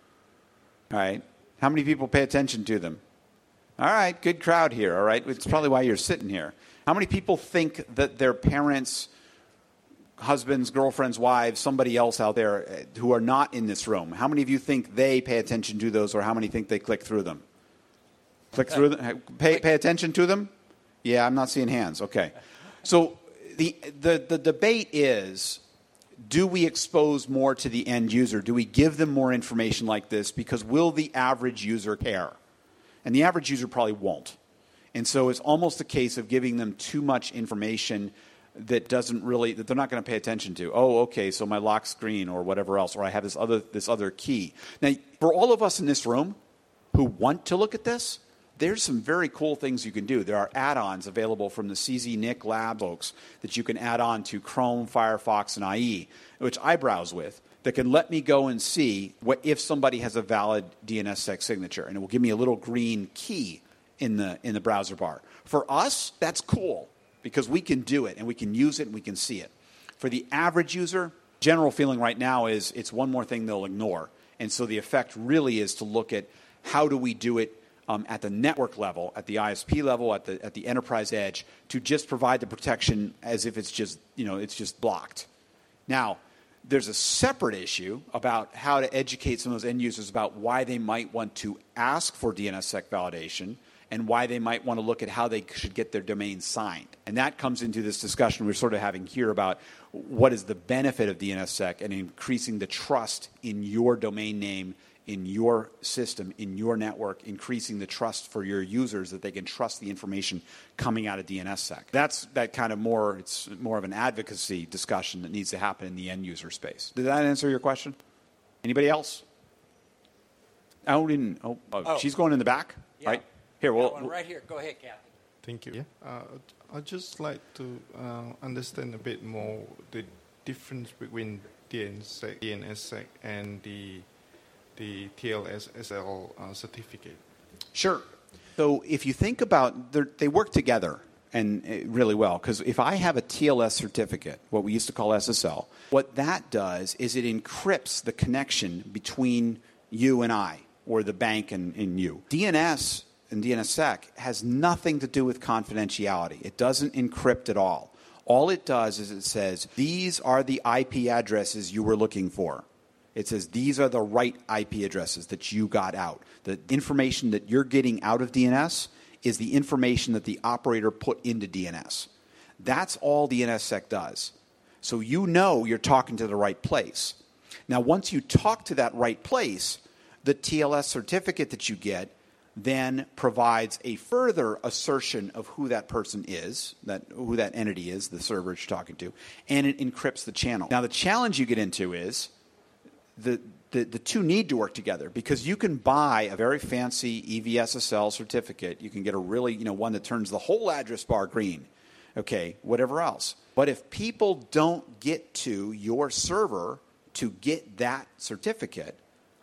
All right. How many people pay attention to them? All right, good crowd here, all right? It's probably why you're sitting here. How many people think that their parents, husbands, girlfriends, wives, somebody else out there who are not in this room, how many of you think they pay attention to those, or how many think they click through them? Click through them? Pay, pay attention to them? Yeah, I'm not seeing hands. Okay. So the, the, the debate is, do we expose more to the end user? Do we give them more information like this? Because will the average user care? And the average user probably won't. And so it's almost a case of giving them too much information that doesn't really, that they're not going to pay attention to. Oh, okay, so my lock screen or whatever else, or I have this other, this other key. Now, for all of us in this room who want to look at this, there's some very cool things you can do. There are add-ons available from the C Z N I C lab folks that you can add on to Chrome, Firefox, and I E, which I browse with, that can let me go and see what if somebody has a valid DNSSEC signature, and it will give me a little green key in the in the browser bar. For us, that's cool because we can do it and we can use it and we can see it. For the average user, general feeling right now is it's one more thing they'll ignore. And so the effect really is to look at how do we do it um, at the network level, at the I S P level, at the at the enterprise edge, to just provide the protection as if it's just, you know, it's just blocked. Now, there's a separate issue about how to educate some of those end users about why they might want to ask for DNSSEC validation and why they might want to look at how they should get their domain signed. And that comes into this discussion we're sort of having here about what is the benefit of DNSSEC and increasing the trust in your domain name in your system, in your network, increasing the trust for your users that they can trust the information coming out of DNSSEC. That's that kind of more, it's more of an advocacy discussion that needs to happen in the end user space. Did that answer your question? Anybody else? Oh, didn't, oh, oh, Oh. she's going in the back, Yeah. right? Here, Got well, one right here. Go ahead, Kathy. Thank you. Yeah, uh, I'd just like to uh, understand a bit more the difference between DNSSEC, DNSSEC and the the T L S S L uh, certificate. Sure. So if you think about, they work together and uh, really well, because if I have a T L S certificate, what we used to call S S L, what that does is it encrypts the connection between you and I, or the bank and, and you. D N S and DNSSEC has nothing to do with confidentiality. It doesn't encrypt at all. All it does is it says, these are the I P addresses you were looking for. It says, these are the right I P addresses that you got out. The information that you're getting out of D N S is the information that the operator put into D N S. That's all DNSSEC does. So you know you're talking to the right place. Now, once you talk to that right place, the T L S certificate that you get then provides a further assertion of who that person is, that who that entity is, the server you're talking to, and it encrypts the channel. Now, the challenge you get into is the, the, the two need to work together, because you can buy a very fancy E V S S L certificate. You can get a really, you know, one that turns the whole address bar green, okay, whatever else. But if people don't get to your server to get that certificate,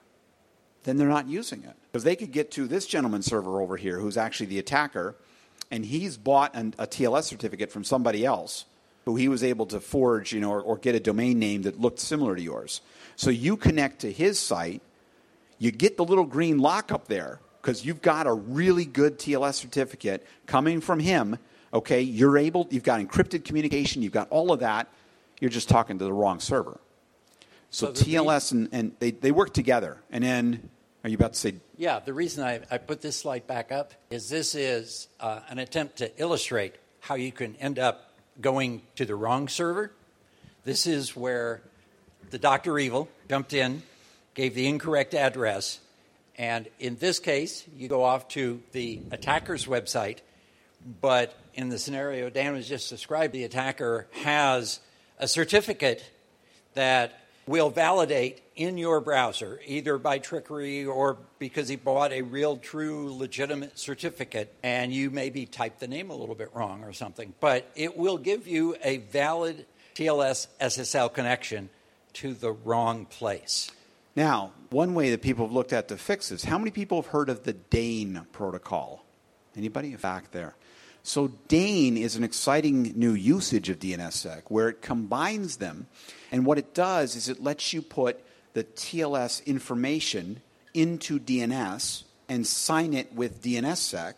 then they're not using it. Because they could get to this gentleman's server over here, who's actually the attacker, and he's bought an, a T L S certificate from somebody else who he was able to forge, you know, or, or get a domain name that looked similar to yours. So you connect to his site, you get the little green lock up there because you've got a really good T L S certificate coming from him. Okay, you're able, you've got encrypted communication, you've got all of that. You're just talking to the wrong server. So, So the T L S and, and they, they work together. And then, are you about to say? Yeah, the reason I, I put this slide back up is this is uh, an attempt to illustrate how you can end up going to the wrong server. This is where the Doctor Evil jumped in, gave the incorrect address, and in this case, you go off to the attacker's website, but in the scenario Dan was just described, the attacker has a certificate that will validate in your browser, either by trickery or because he bought a real, true, legitimate certificate, and you maybe typed the name a little bit wrong or something. But it will give you a valid T L S S S L connection to the wrong place. Now, one way that people have looked at to fix this, how many people have heard of the DANE protocol? Anybody back there? So DANE is an exciting new usage of DNSSEC where it combines them. And what it does is it lets you put the T L S information into D N S and sign it with DNSSEC.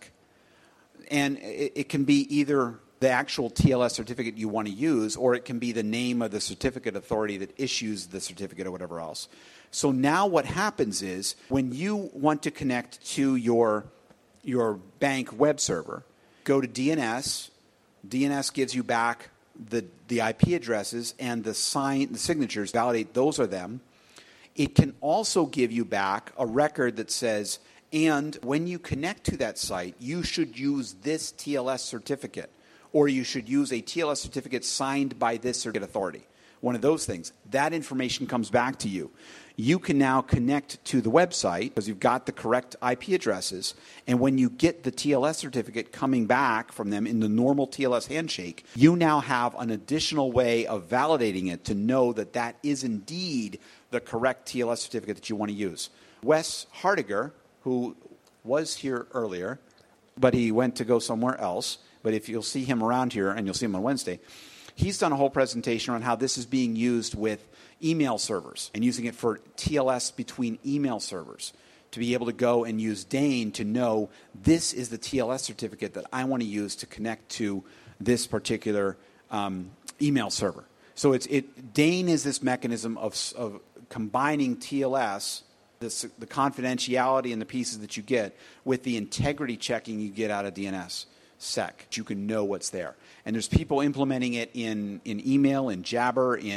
And it, it can be either the actual T L S certificate you want to use, or it can be the name of the certificate authority that issues the certificate or whatever else. So now what happens is when you want to connect to your, your bank web server, go to D N S. D N S gives you back the, the I P addresses and the sign, the signatures, validate those are them. It can also give you back a record that says, and when you connect to that site, you should use this T L S certificate, or you should use a T L S certificate signed by this certificate authority. One of those things. That information comes back to you. You can now connect to the website because you've got the correct I P addresses. And when you get the T L S certificate coming back from them in the normal T L S handshake, you now have an additional way of validating it to know that that is indeed the correct T L S certificate that you want to use. Wes Hardiger, who was here earlier, but he went to go somewhere else. But if you'll see him around here, and you'll see him on Wednesday, he's done a whole presentation on how this is being used with email servers and using it for T L S between email servers to be able to go and use DANE to know this is the T L S certificate that I want to use to connect to this particular um, email server. So it's it DANE is this mechanism of, of combining T L S, this, the confidentiality and the pieces that you get, with the integrity checking you get out of DNSSEC. You can know what's there. And there's people implementing it in, in email, in Jabber, in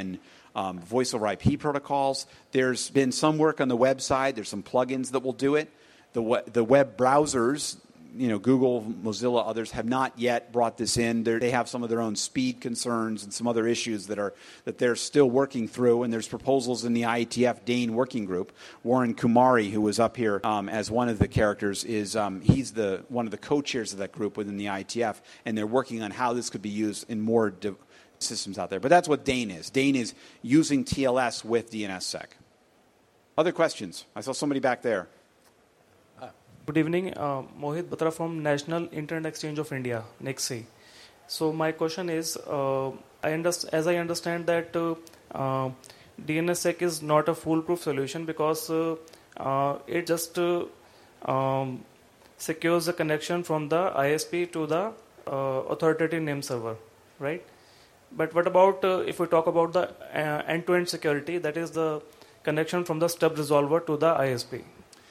um, voice over I P protocols. There's been some work on the web side. There's some plugins that will do it. The we- the web browsers, you know, Google, Mozilla, others have not yet brought this in. They're, they have some of their own speed concerns and some other issues that are that they're still working through. And there's proposals in the I E T F Dane working group. Warren Kumari, who was up here um, as one of the characters, is um, he's the one of the co-chairs of that group within the I E T F, and they're working on how this could be used in more de- systems out there. But that's what Dane is. Dane is using T L S with DNSSEC. Other questions? I saw somebody back there. Good evening, uh, Mohit Batra from National Internet Exchange of India, N I C S I. So my question is, uh, I underst- as I understand that uh, uh, DNSSEC is not a foolproof solution because uh, uh, it just uh, um, secures the connection from the I S P to the uh, authoritative name server, right? But what about uh, if we talk about the uh, end-to-end security, that is the connection from the stub resolver to the I S P?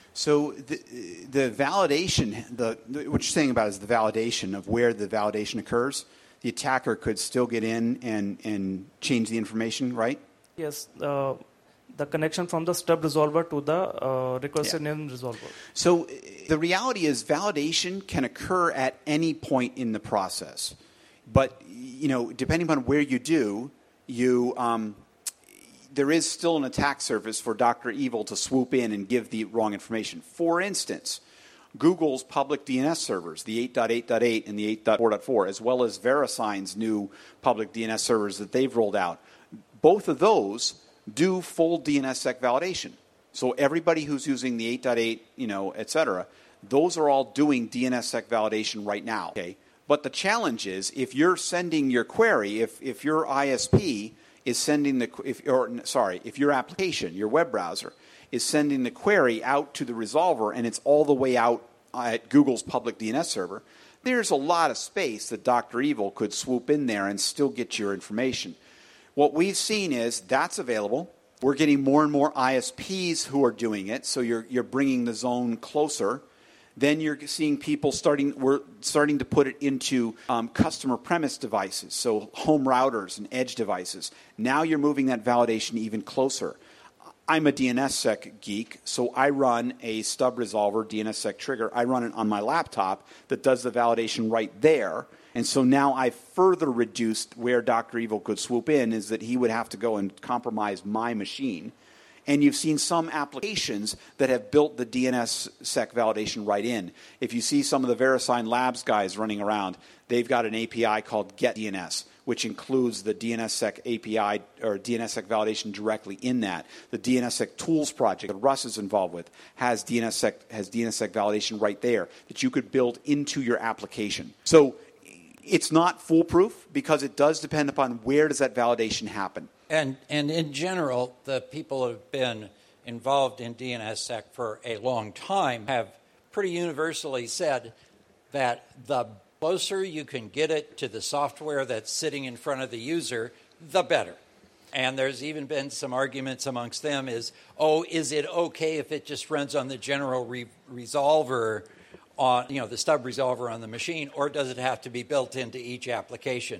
So the, the validation, the, the, what you're saying about is the validation of where the validation occurs. The attacker could still get in and, and change the information, right? Yes, uh, the connection from the stub resolver to the uh, requested Yeah. name resolver. So the reality is validation can occur at any point in the process. But, you know, depending on where you do, you... Um, there is still an attack surface for Doctor Evil to swoop in and give the wrong information. For instance, Google's public D N S servers, the eight dot eight dot eight and the eight dot four dot four, as well as VeriSign's new public D N S servers that they've rolled out, both of those do full DNSSEC validation. So everybody who's using the eight dot eight, you know, et cetera, those are all doing DNSSEC validation right now. Okay? But the challenge is if you're sending your query, if, if your I S P is sending the, if, or sorry, if your application, your web browser, is sending the query out to the resolver and it's all the way out at Google's public D N S server, there's a lot of space that Doctor Evil could swoop in there and still get your information. What we've seen is that's available. We're getting more and more I S Ps who are doing it, so you're, you're bringing the zone closer. Then you're seeing people starting, we're starting to put it into um, customer premise devices, so home routers and edge devices. Now you're moving that validation even closer. I'm a DNSSEC geek, so I run a stub resolver DNSSEC trigger. I run it on my laptop that does the validation right there. And so now I've further reduced where Doctor Evil could swoop in is that he would have to go and compromise my machine. And you've seen some applications that have built the DNSSEC validation right in. If you see some of the VeriSign Labs guys running around, they've got an A P I called GetDNS, which includes the DNSSEC A P I or DNSSEC validation directly in that. The DNSSEC Tools project that Russ is involved with has DNSSEC, has DNSSEC validation right there that you could build into your application. So it's not foolproof because it does depend upon where does that validation happen. And, and in general, the people who have been involved in DNSSEC for a long time have pretty universally said that the closer you can get it to the software that's sitting in front of the user, the better. And there's even been some arguments amongst them is, oh, is it okay if it just runs on the general re- resolver, on, you know, the stub resolver on the machine, or does it have to be built into each application?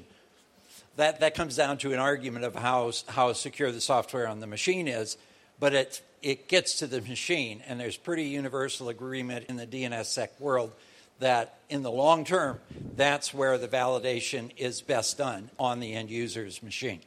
That that comes down to an argument of how how secure the software on the machine is, but it it gets to the machine, and there's pretty universal agreement in the DNSSEC world that in the long term, that's where the validation is best done on the end user's machine.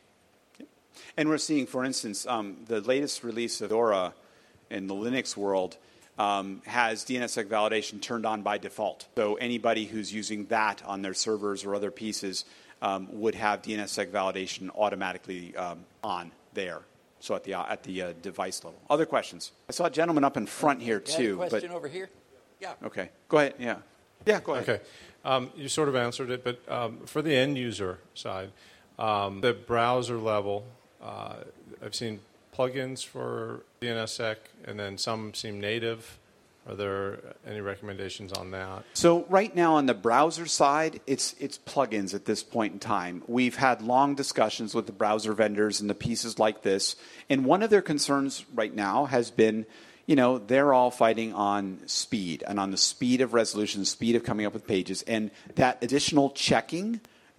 And we're seeing, for instance, um, the latest release of Fedora in the Linux world um, has DNSSEC validation turned on by default. So anybody who's using that on their servers or other pieces Um, would have DNSSEC validation automatically um, on there, so at the uh, at the uh, device level. Other questions? I saw a gentleman up in front here You too. had a question but, over here? Yeah. Okay, go ahead. Yeah, yeah, go ahead. Okay, um, you sort of answered it, but um, for the end user side, um, the browser level, uh, I've seen plugins for DNSSEC, and then some seem native. Are there any recommendations on that? So right now on the browser side, it's it's plugins at this point in time. We've had long discussions with the browser vendors and the pieces like this. And one of their concerns right now has been, you know, they're all fighting on speed and on the speed of resolution, speed of coming up with pages. And that additional checking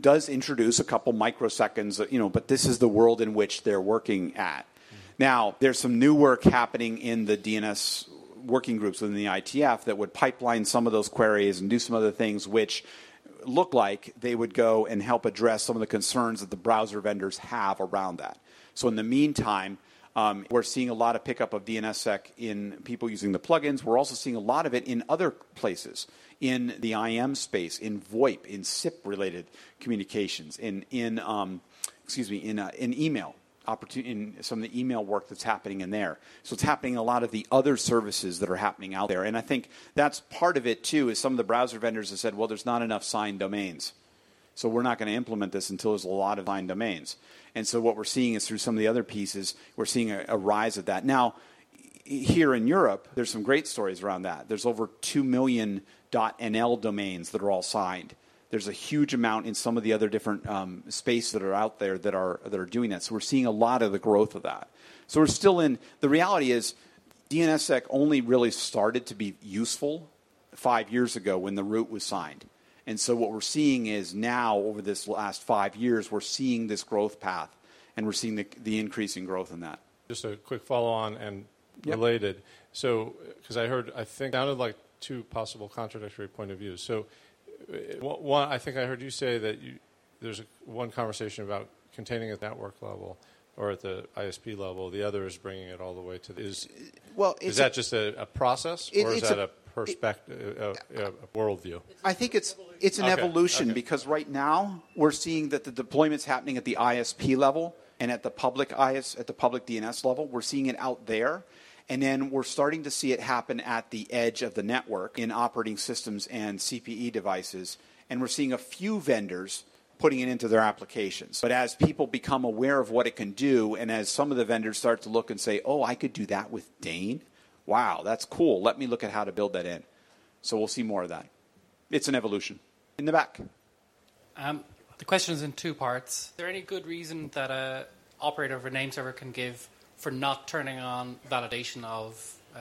does introduce a couple microseconds, you know, but this is the world in which they're working at. Mm-hmm. Now, there's some new work happening in the D N S working groups within the I T F that would pipeline some of those queries and do some other things which look like they would go and help address some of the concerns that the browser vendors have around that. So in the meantime, um, we're seeing a lot of pickup of DNSSEC in people using the plugins. We're also seeing a lot of it in other places, in the I M space, in VoIP, in S I P-related communications, in in um, excuse me, in uh, in email. Opportunity in some of the email work that's happening in there. So it's happening in a lot of the other services that are happening out there. And I think that's part of it, too, is some of the browser vendors have said, well, there's not enough signed domains. So we're not going to implement this until there's a lot of signed domains. And so what we're seeing is through some of the other pieces, we're seeing a, a rise of that. Now, here in Europe, there's some great stories around that. There's over two million .nl domains that are all signed. There's a huge amount in some of the other different um, space that are out there that are that are doing that. So we're seeing a lot of the growth of that. So we're still in, the reality is DNSSEC only really started to be useful five years ago when the root was signed. And so what we're seeing is now over this last five years, we're seeing this growth path, and we're seeing the, the increasing growth in that. Just a quick follow-on and Yep. related. So, because I heard, I think, sounded like two possible contradictory point of views. So, one, I think I heard you say that you, there's a, one conversation about containing at the network level or at the I S P level. The other is bringing it all the way to the, is. Well, is that a, just a, a process, it, or is that a, a perspective, a, a worldview? I think it's it's an okay. evolution okay. because right now we're seeing that the deployment's happening at the I S P level and at the public I S at the public D N S level. We're seeing it out there. And then we're starting to see it happen at the edge of the network in operating systems and C P E devices. And we're seeing a few vendors putting it into their applications. But as people become aware of what it can do, and as some of the vendors start to look and say, oh, I could do that with Dane? Wow, that's cool. Let me look at how to build that in. So we'll see more of that. It's an evolution. In the back. Um, the question is in two parts. Is there any good reason that an operator of a name server can give for not turning on validation of uh,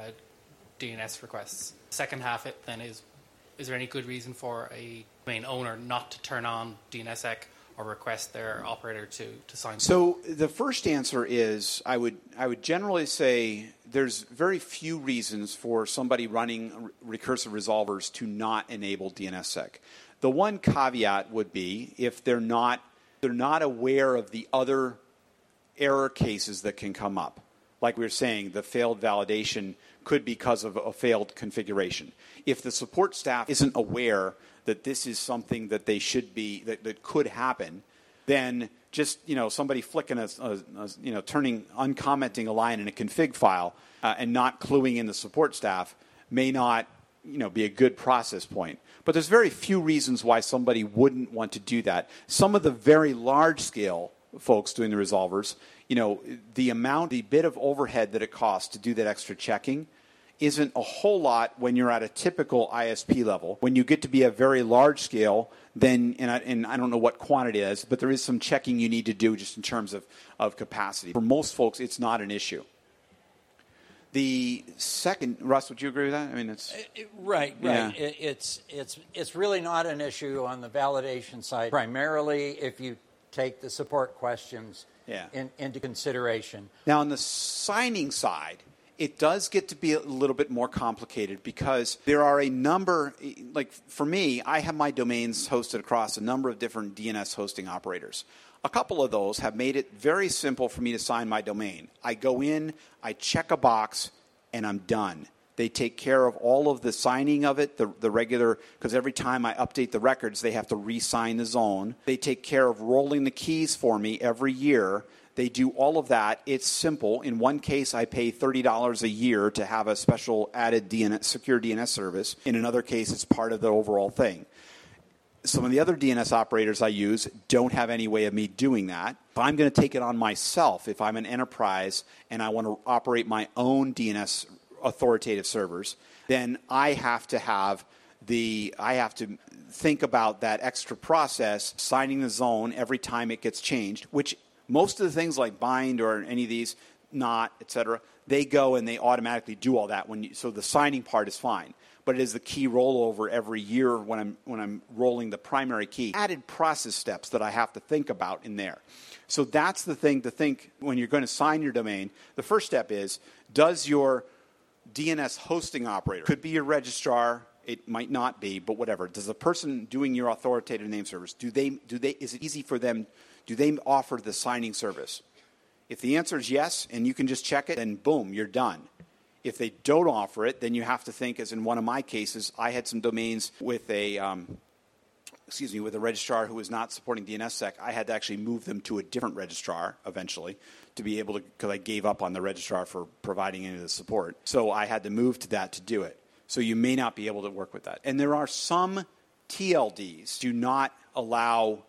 D N S requests? Second half it then is, is there any good reason for a domain owner not to turn on DNSSEC or request their operator to, to sign? So the first answer is I would I would generally say there's very few reasons for somebody running recursive resolvers to not enable DNSSEC. The one caveat would be if they're not they're not aware of the other error cases that can come up. Like we were saying, the failed validation could be because of a failed configuration. If the support staff isn't aware that this is something that they should be, that, that could happen, then just, you know, somebody flicking a, a, a you know, turning, uncommenting a line in a config file uh, and not cluing in the support staff may not, you know, be a good process point. But there's very few reasons why somebody wouldn't want to do that. Some of the very large scale folks doing the resolvers, you know, the amount, the bit of overhead that it costs to do that extra checking isn't a whole lot when you're at a typical I S P level. When you get to be a very large scale, then, and I, and I don't know what quantity it is, but there is some checking you need to do just in terms of, of capacity. For most folks, it's not an issue. The second, Russ, would you agree with that? I mean, it's right, right. Yeah. It, it's it's it's really not an issue on the validation side. Primarily, if you take the support questions yeah. in, into consideration. Now, on the signing side, it does get to be a little bit more complicated because there are a number, like for me, I have my domains hosted across a number of different D N S hosting operators. A couple of those have made it very simple for me to sign my domain. I go in, I check a box, and I'm done. They take care of all of the signing of it, the, the regular, because every time I update the records, they have to re-sign the zone. They take care of rolling the keys for me every year. They do all of that. It's simple. In one case, I pay thirty dollars a year to have a special added D N S, secure D N S service. In another case, it's part of the overall thing. Some of the other D N S operators I use don't have any way of me doing that. If I'm going to take it on myself, if I'm an enterprise and I want to operate my own D N S authoritative servers, then I have to have the I have to think about that extra process, signing the zone every time it gets changed, which most of the things like bind or any of these, not, et cetera, they go and they automatically do all that. When you, so the signing part is fine. But it is the key rollover every year when I'm when I'm rolling the primary key. Added process steps that I have to think about in there. So that's the thing to think when you're going to sign your domain. The first step is, does your D N S hosting operator, could be your registrar, it might not be, but whatever. Does the person doing your authoritative name service, do they do they is it easy for them, do they offer the signing service? If the answer is yes, and you can just check it, then boom, you're done. If they don't offer it, then you have to think, as in one of my cases, I had some domains with a, um, excuse me, with a registrar who was not supporting DNSSEC. I had to actually move them to a different registrar eventually to be able to, because I gave up on the registrar for providing any of the support. So I had to move to that to do it. So you may not be able to work with that. And there are some T L Ds do not allow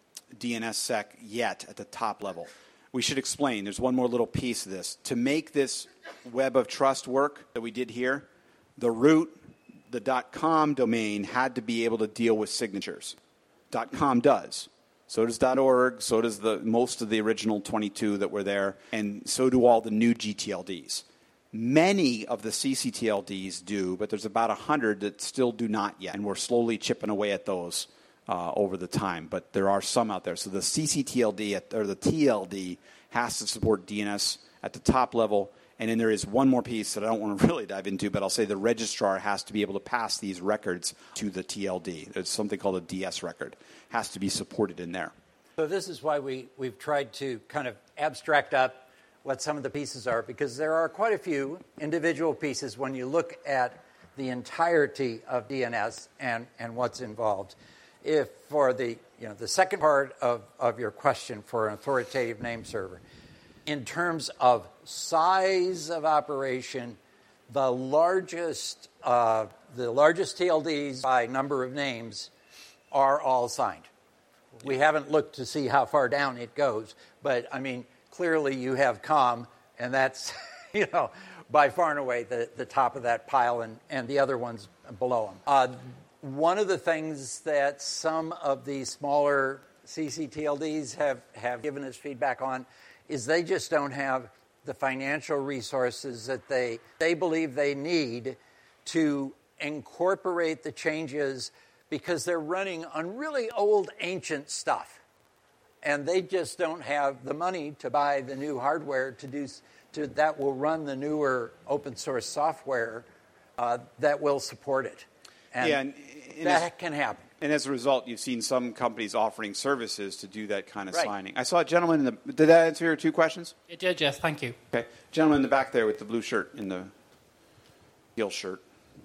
DNSSEC yet at the top level. We should explain. There's one more little piece of this. To make this web of trust work that we did here, the root, the .com domain had to be able to deal with signatures. .com does. So does .org. So does the most of the original twenty-two that were there. And so do all the new G T L Ds. Many of the C C T L Ds do, but there's about one hundred that still do not yet. And we're slowly chipping away at those uh, over the time. But there are some out there. So the C C T L D, at, or the T L D, has to support D N S at the top level. And then there is one more piece that I don't want to really dive into, but I'll say the registrar has to be able to pass these records to the T L D. There's something called a D S record. Has to be supported in there. So this is why we, we've tried to kind of abstract up what some of the pieces are, because there are quite a few individual pieces when you look at the entirety of D N S and, and what's involved. If for the, you know, the second part of, of your question for an authoritative name server, in terms of size of operation, the largest uh, the largest T L Ds by number of names are all signed. We haven't looked to see how far down it goes, but I mean, clearly you have com, and that's, you know, by far and away the, the top of that pile, and, and the other ones below them. Uh, one of the things that some of the smaller C C T L Ds have, have given us feedback on is they just don't have the financial resources that they they believe they need to incorporate the changes, because they're running on really old, ancient stuff. And they just don't have the money to buy the new hardware to do to that will run the newer open source software uh, that will support it. And, yeah, and, and that as, can happen. And as a result, you've seen some companies offering services to do that kind of right. signing. I saw a gentleman in the... Did that answer your two questions? It did, yes. Thank you. Okay. Gentleman in the back there with the blue shirt, in the teal shirt.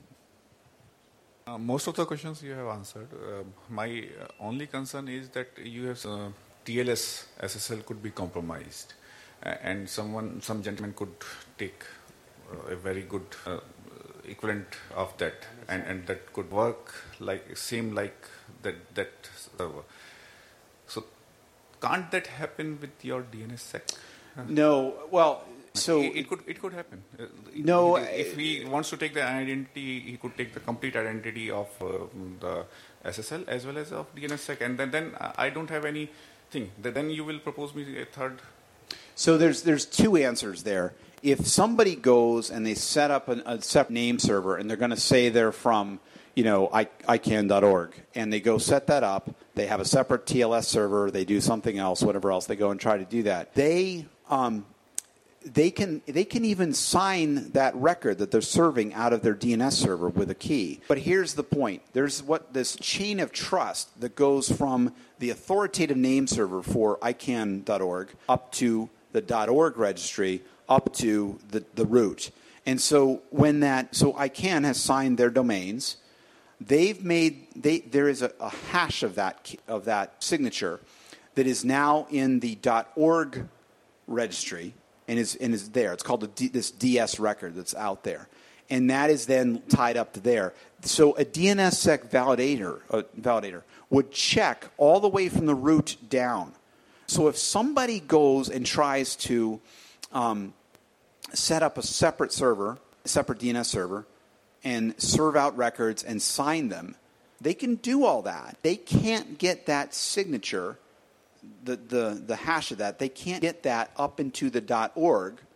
Uh, most of the questions you have answered. Uh, my uh, only concern is that you have uh, T L S S S L could be compromised, uh, and someone, some gentleman could take uh, a very good uh, equivalent of that, and, and that could work like same like that that server. So, can't that happen with your DNSSEC? Uh, no. Well. So it, it could it could happen. Uh, no, if he wants to take the identity, he could take the complete identity of uh, the S S L as well as of DNSSEC, and then then I don't have anything. Then you will propose me a third. So there's there's two answers there. If somebody goes and they set up an, a separate name server, and they're going to say they're from, you know, I, ICANN dot org, and they go set that up, they have a separate T L S server, they do something else, whatever else, they go and try to do that. They um, They can they can even sign that record that they're serving out of their D N S server with a key. But here's the point. There's what this chain of trust that goes from the authoritative name server for ICANN dot org up to the .org registry up to the, the root. And so when that so ICANN has signed their domains, they've made they there is a, a hash of that of that signature that is now in the .org registry. And is and is there. It's called a D, this D S record that's out there, and that is then tied up to there. So a DNSSEC validator uh, validator would check all the way from the root down. So if somebody goes and tries to um, set up a separate server, a separate D N S server, and serve out records and sign them, they can do all that. They can't get that signature. The, the the hash of that, they can't get that up into the .org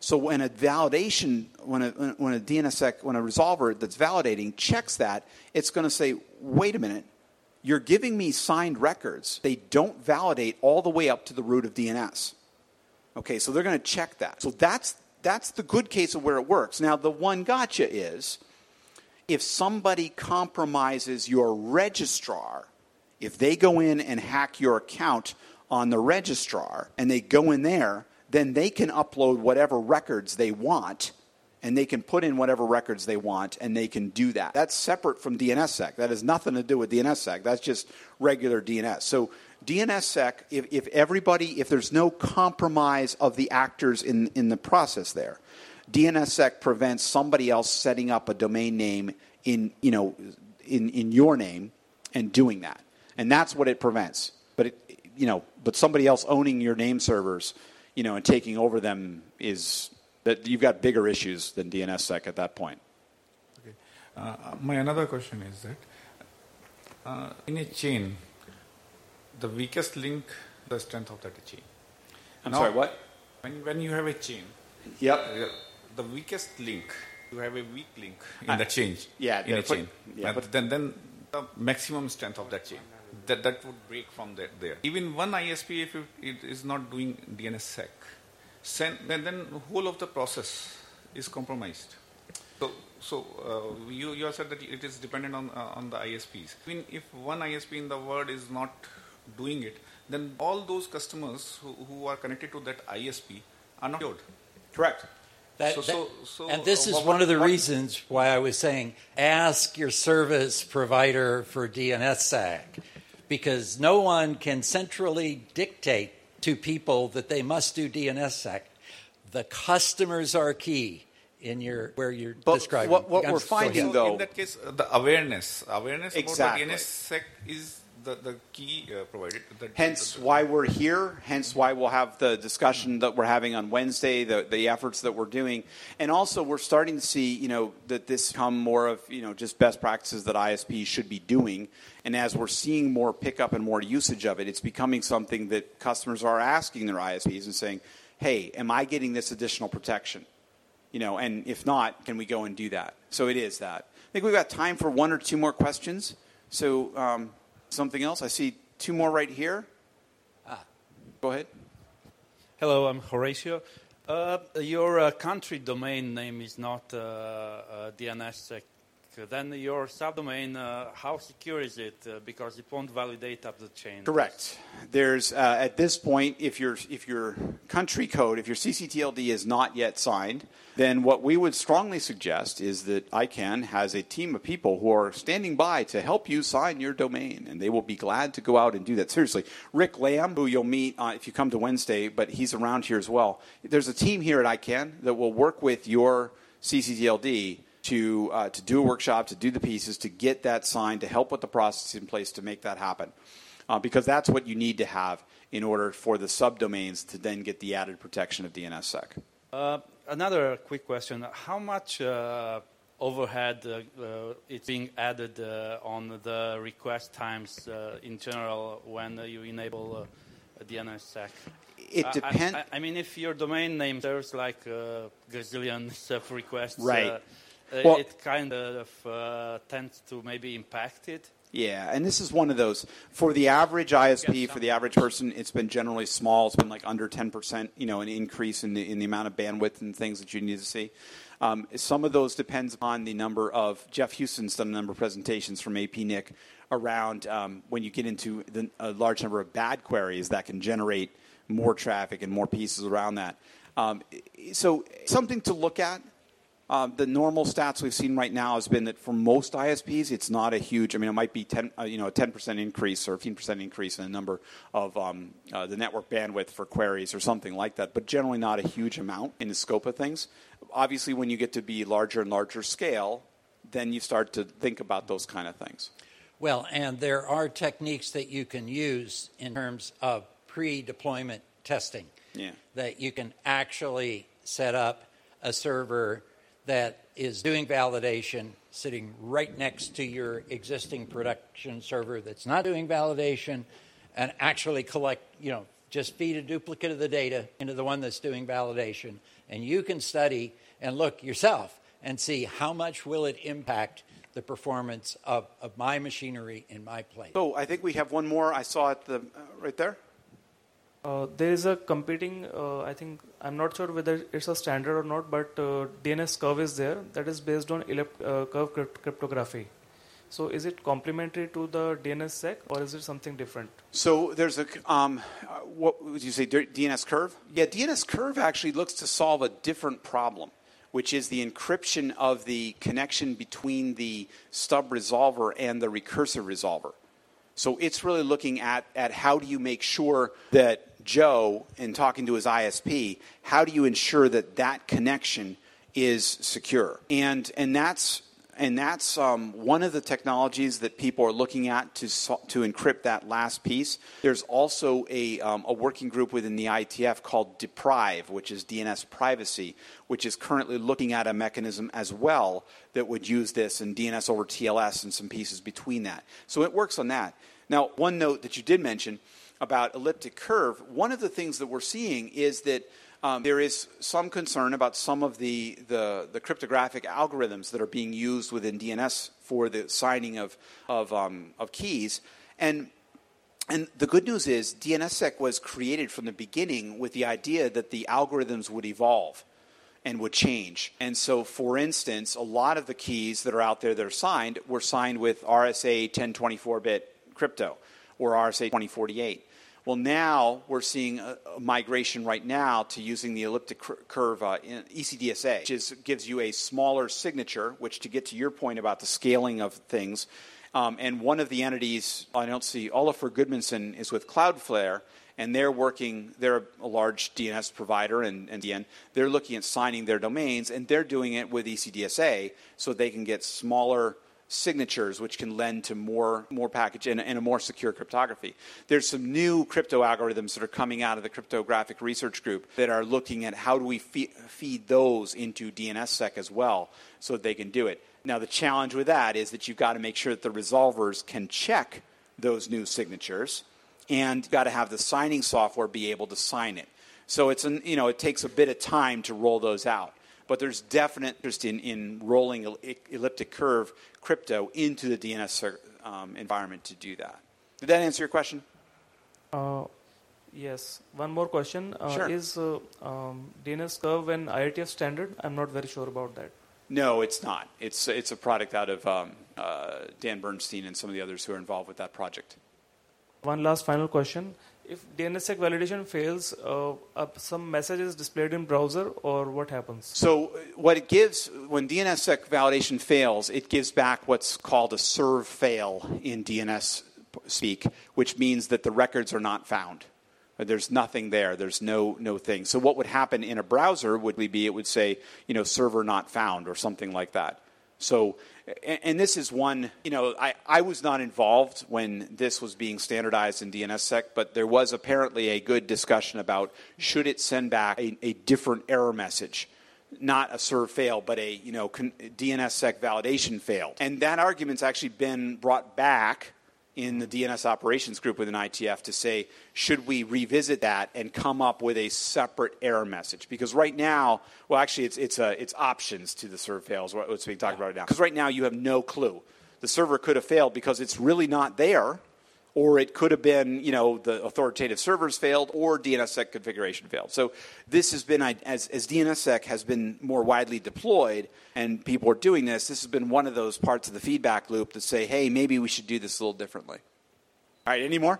So when a validation, when a when a DNSSEC, when a resolver that's validating checks that, it's going to say, wait a minute, you're giving me signed records. They don't validate all the way up to the root of D N S. Okay, so they're going to check that. So that's that's the good case of where it works. Now, the one gotcha is, if somebody compromises your registrar, if they go in and hack your account on the registrar and they go in there, then they can upload whatever records they want, and they can put in whatever records they want, and they can do that. That's separate from DNSSEC. That has nothing to do with DNSSEC. That's just regular D N S. So DNSSEC, if, if everybody, if there's no compromise of the actors in, in the process there, DNSSEC prevents somebody else setting up a domain name in, you know, in, in your name and doing that. And that's what it prevents. But, it, you know, but somebody else owning your name servers, you know, and taking over them is that you've got bigger issues than DNSSEC at that point. Okay. Uh, my another question is that uh, in a chain, the weakest link, the strength of that chain. I'm now, sorry, what? When when you have a chain, yep, uh, the weakest link, you have a weak link in I, the chain. Yeah, in a put, chain. Yeah, but then then the maximum strength of that chain. That, that would break from that there. Even one I S P, if it, it is not doing DNSSEC, send, then then the whole of the process is compromised. So, so uh, you you said that it is dependent on uh, on the I S Ps. Even if one I S P in the world is not doing it, then all those customers who, who are connected to that I S P are not cured. Correct. That, so, that, so, so, and this uh, is what, one of the what, reasons why I was saying ask your service provider for DNSSEC, because no one can centrally dictate to people that they must do DNSSEC. The customers are key in your where you're but describing. What, what I'm we're finding, so though, in that case, uh, the awareness, awareness exactly. about the DNSSEC is the, the key uh, provided. The, hence the, the, why we're here, hence why we'll have the discussion that we're having on Wednesday, the, the efforts that we're doing. And also we're starting to see, you know, that this become more of, you know, just best practices that I S Ps should be doing. And as we're seeing more pickup and more usage of it, it's becoming something that customers are asking their I S Ps and saying, hey, am I getting this additional protection? You know, and if not, can we go and do that? So it is that. I think we've got time for one or two more questions. So um, something else? I see two more right here. Ah. Go ahead. Hello, I'm Horatio. Uh, your uh, country domain name is not uh, uh, DNSSEC. Then your subdomain, uh, how secure is it? Uh, because it won't validate up the chain. Correct. There's uh, at this point, if your if your country code, if your C C T L D is not yet signed, then what we would strongly suggest is that I CANN has a team of people who are standing by to help you sign your domain, and they will be glad to go out and do that. Seriously, Rick Lamb, who you'll meet uh, if you come to Wednesday, but he's around here as well. There's a team here at I CANN that will work with your C C T L D to uh, to do a workshop, to do the pieces, to get that signed, to help with the process in place to make that happen. Uh, because that's what you need to have in order for the subdomains to then get the added protection of DNSSEC. Uh, another quick question. How much uh, overhead uh, uh, is being added uh, on the request times uh, in general when uh, you enable uh, DNSSEC? It depends. I, I, I mean, if your domain name there's like a gazillion of requests, right. uh, Well, it kind of uh, tends to maybe impact it. Yeah, and this is one of those. For the average I S P, for the average person, it's been generally small. It's been like under ten percent, you know, an increase in the, in the amount of bandwidth and things that you need to see. Um, some of those depends upon the number of, Jeff Houston's done a number of presentations from A P N I C around um, when you get into the, a large number of bad queries that can generate more traffic and more pieces around that. Um, so something to look at. Uh, the normal stats we've seen right now has been that for most I S Ps, it's not a huge. I mean, it might be ten, uh, you know, a ten percent increase or fifteen percent increase in the number of um, uh, the network bandwidth for queries or something like that, but generally not a huge amount in the scope of things. Obviously, when you get to be larger and larger scale, then you start to think about those kind of things. Well, and there are techniques that you can use in terms of pre-deployment testing. Yeah. That you can actually set up a server that is doing validation sitting right next to your existing production server that's not doing validation, and actually collect, you know, just feed a duplicate of the data into the one that's doing validation And you can study and look yourself and see how much will it impact the performance of, of my machinery in my plane. So I think we have one more. I saw it the, uh, right there. Uh, there is a competing, uh, I think, I'm not sure whether it's a standard or not, but uh, D N S curve is there that is based on ellip- uh, curve crypt- cryptography. So is it complementary to the D N S sec or is it something different? So there's a, um, uh, what would you say, D N S curve? Yeah, D N S curve actually looks to solve a different problem, which is the encryption of the connection between the stub resolver and the recursive resolver. So it's really looking at, at how do you make sure that Joe, in talking to his I S P, how do you ensure that that connection is secure? And and that's and that's um, one of the technologies that people are looking at to to encrypt that last piece. There's also a um, a working group within the I E T F called DEPRIVE, which is D N S privacy, which is currently looking at a mechanism as well that would use this and D N S over T L S and some pieces between that. So it works on that. Now, one note that you did mention about elliptic curve, one of the things that we're seeing is that um, there is some concern about some of the, the, the cryptographic algorithms that are being used within D N S for the signing of, of, um, of keys. And, and the good news is DNSSEC was created from the beginning with the idea that the algorithms would evolve and would change. And so, for instance, a lot of the keys that are out there that are signed were signed with R S A ten twenty-four bit crypto or R S A twenty forty-eight. Well, now we're seeing a, a migration right now to using the elliptic cur- curve uh, in E C D S A, which is, gives you a smaller signature, which, to get to your point about the scaling of things, um, and one of the entities, I don't see, Oliver Goodmanson is with Cloudflare, and they're working, they're a large D N S provider, and, and again, they're looking at signing their domains, and they're doing it with E C D S A so they can get smaller signatures, which can lend to more more package and, and a more secure cryptography. There's some new crypto algorithms that are coming out of the cryptographic research group that are looking at how do we fe- feed those into DNSSEC as well so that they can do it. Now, the challenge with that is that you've got to make sure that the resolvers can check those new signatures, and you've got to have the signing software be able to sign it. So it's an, you know, it takes a bit of time to roll those out. But there's definite interest in, in rolling elliptic curve crypto into the D N S um, environment to do that. Did that answer your question? Uh, yes. One more question. Uh, sure. Is uh, um, D N S curve an I E T F standard? I'm not very sure about that. No, it's not. It's, it's a product out of um, uh, Dan Bernstein and some of the others who are involved with that project. One last final question. If DNSSEC validation fails, uh, uh, some message is displayed in browser, or what happens? So what it gives, when DNSSEC validation fails, it gives back what's called a serve fail in D N S speak, which means that the records are not found. There's nothing there. There's no no thing. So what would happen in a browser would be it would say, you know, server not found or something like that. So, and, and this is one, you know, I, I was not involved when this was being standardized in DNSSEC, but there was apparently a good discussion about should it send back a, a different error message, not a serve fail, but a, you know, con, DNSSEC validation failed. And that argument's actually been brought back in the D N S operations group within I T F to say, should we revisit that and come up with a separate error message? Because right now, well, actually, it's it's uh, it's options to the serve fails, what's being talked about right now. Because right now, you have no clue. The server could have failed because it's really not there, or it could have been, you know, the authoritative servers failed, or DNSSEC configuration failed. So this has been, as, as DNSSEC has been more widely deployed and people are doing this, this has been one of those parts of the feedback loop to say, hey, maybe we should do this a little differently. All right, any more?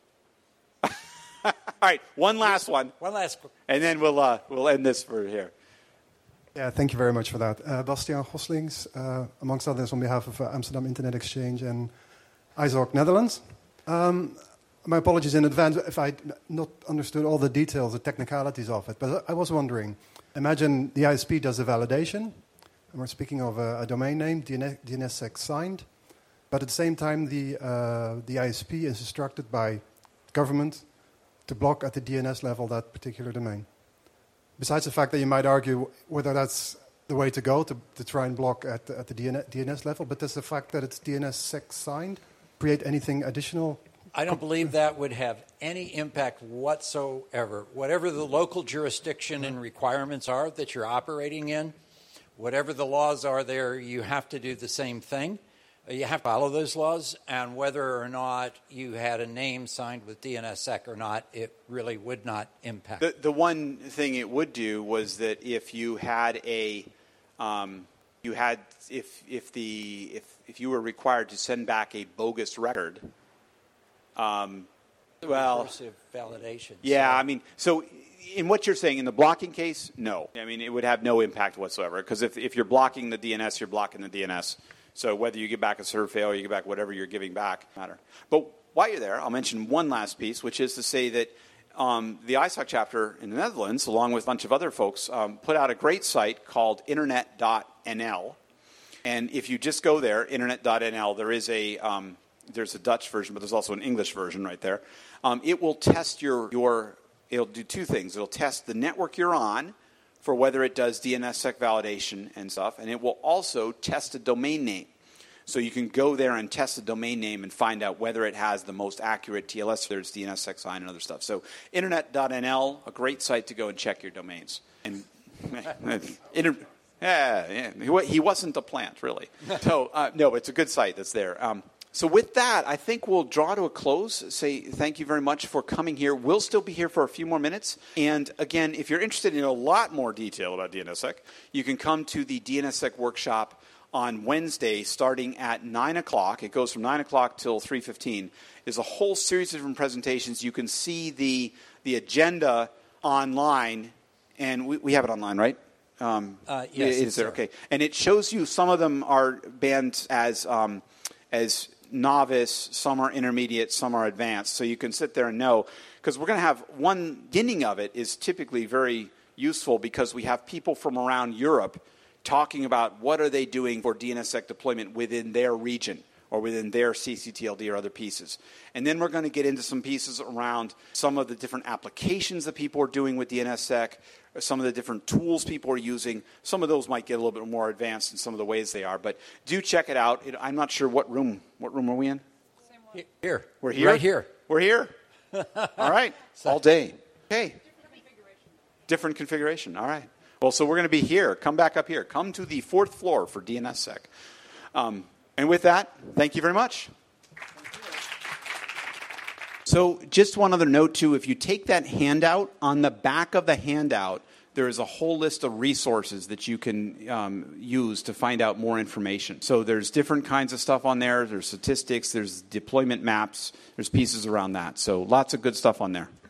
All right, one last one. One last one. And then we'll, uh, we'll end this for here. Yeah, thank you very much for that. Uh, Bastiaan Goslings, uh, amongst others on behalf of uh, Amsterdam Internet Exchange and I S O C Netherlands. Um, my apologies in advance if I not understood all the details, the technicalities of it. But I was wondering, imagine the I S P does a validation, and we're speaking of a, a domain name, DNSSEC signed, but at the same time the, uh, the I S P is instructed by government to block at the D N S level that particular domain. Besides the fact that you might argue whether that's the way to go, to, to try and block at the, at the D N S level, but does the fact that it's DNSSEC signed create anything additional I don't believe that would have any impact whatsoever. Whatever the local jurisdiction and requirements are that you're operating in, whatever the laws are there, you have to do the same thing. You have to follow those laws, and whether or not you had a name signed with D N S S E C or not, it really would not impact. The, the one thing it would do was that if you had a, um, you had if if the if if you were required to send back a bogus record, um, well, recursive validation. Yeah, so. I mean, so in what you're saying, in the blocking case, no. I mean, it would have no impact whatsoever, because if if you're blocking the D N S, you're blocking the D N S. So whether you get back a serve fail or you get back whatever you're giving back, matter. But while you're there, I'll mention one last piece, which is to say that um, the I S O C chapter in the Netherlands, along with a bunch of other folks, um, put out a great site called internet dot N L. And if you just go there, internet dot N L, there is a um, there's a Dutch version, but there's also an English version right there. Um, it will test your your. It'll do two things. It'll test the network you're on for whether it does D N S S E C validation and stuff, and it will also test a domain name. So you can go there and test the domain name and find out whether it has the most accurate T L S, whether it's D N S S E C sign and other stuff. So internet dot N L, a great site to go and check your domains. And inter, yeah, yeah, he wasn't a plant, really. So uh, no, it's a good site that's there. Um, So with that, I think we'll draw to a close, say thank you very much for coming here. We'll still be here for a few more minutes. And again, if you're interested in a lot more detail about D N S S E C, you can come to the D N S S E C workshop on Wednesday starting at nine o'clock. It goes from nine o'clock till three fifteen. There's a whole series of different presentations. You can see the the agenda online, and we, we have it online, right? Um, uh, yes, it is there. Okay. And it shows you some of them are banned as um, as novice, some are intermediate, some are advanced. So you can sit there and know, because we're going to have one beginning of it is typically very useful because we have people from around Europe talking about what are they doing for D N S S E C deployment within their region or within their C C T L D or other pieces. And then we're going to get into some pieces around some of the different applications that people are doing with D N S S E C, some of the different tools people are using. Some of those might get a little bit more advanced in some of the ways they are. But do check it out. It, I'm not sure what room. What room are we in? Here. We're here? Right here. We're here. All right. All day. Okay. Different configuration. All right. Well, so we're going to be here. Come back up here. Come to the fourth floor for D N S S E C. Um, and with that, thank you very much. So just one other note, too. If you take that handout, on the back of the handout, there is a whole list of resources that you can um, use to find out more information. So there's different kinds of stuff on there. There's statistics. There's deployment maps. There's pieces around that. So lots of good stuff on there.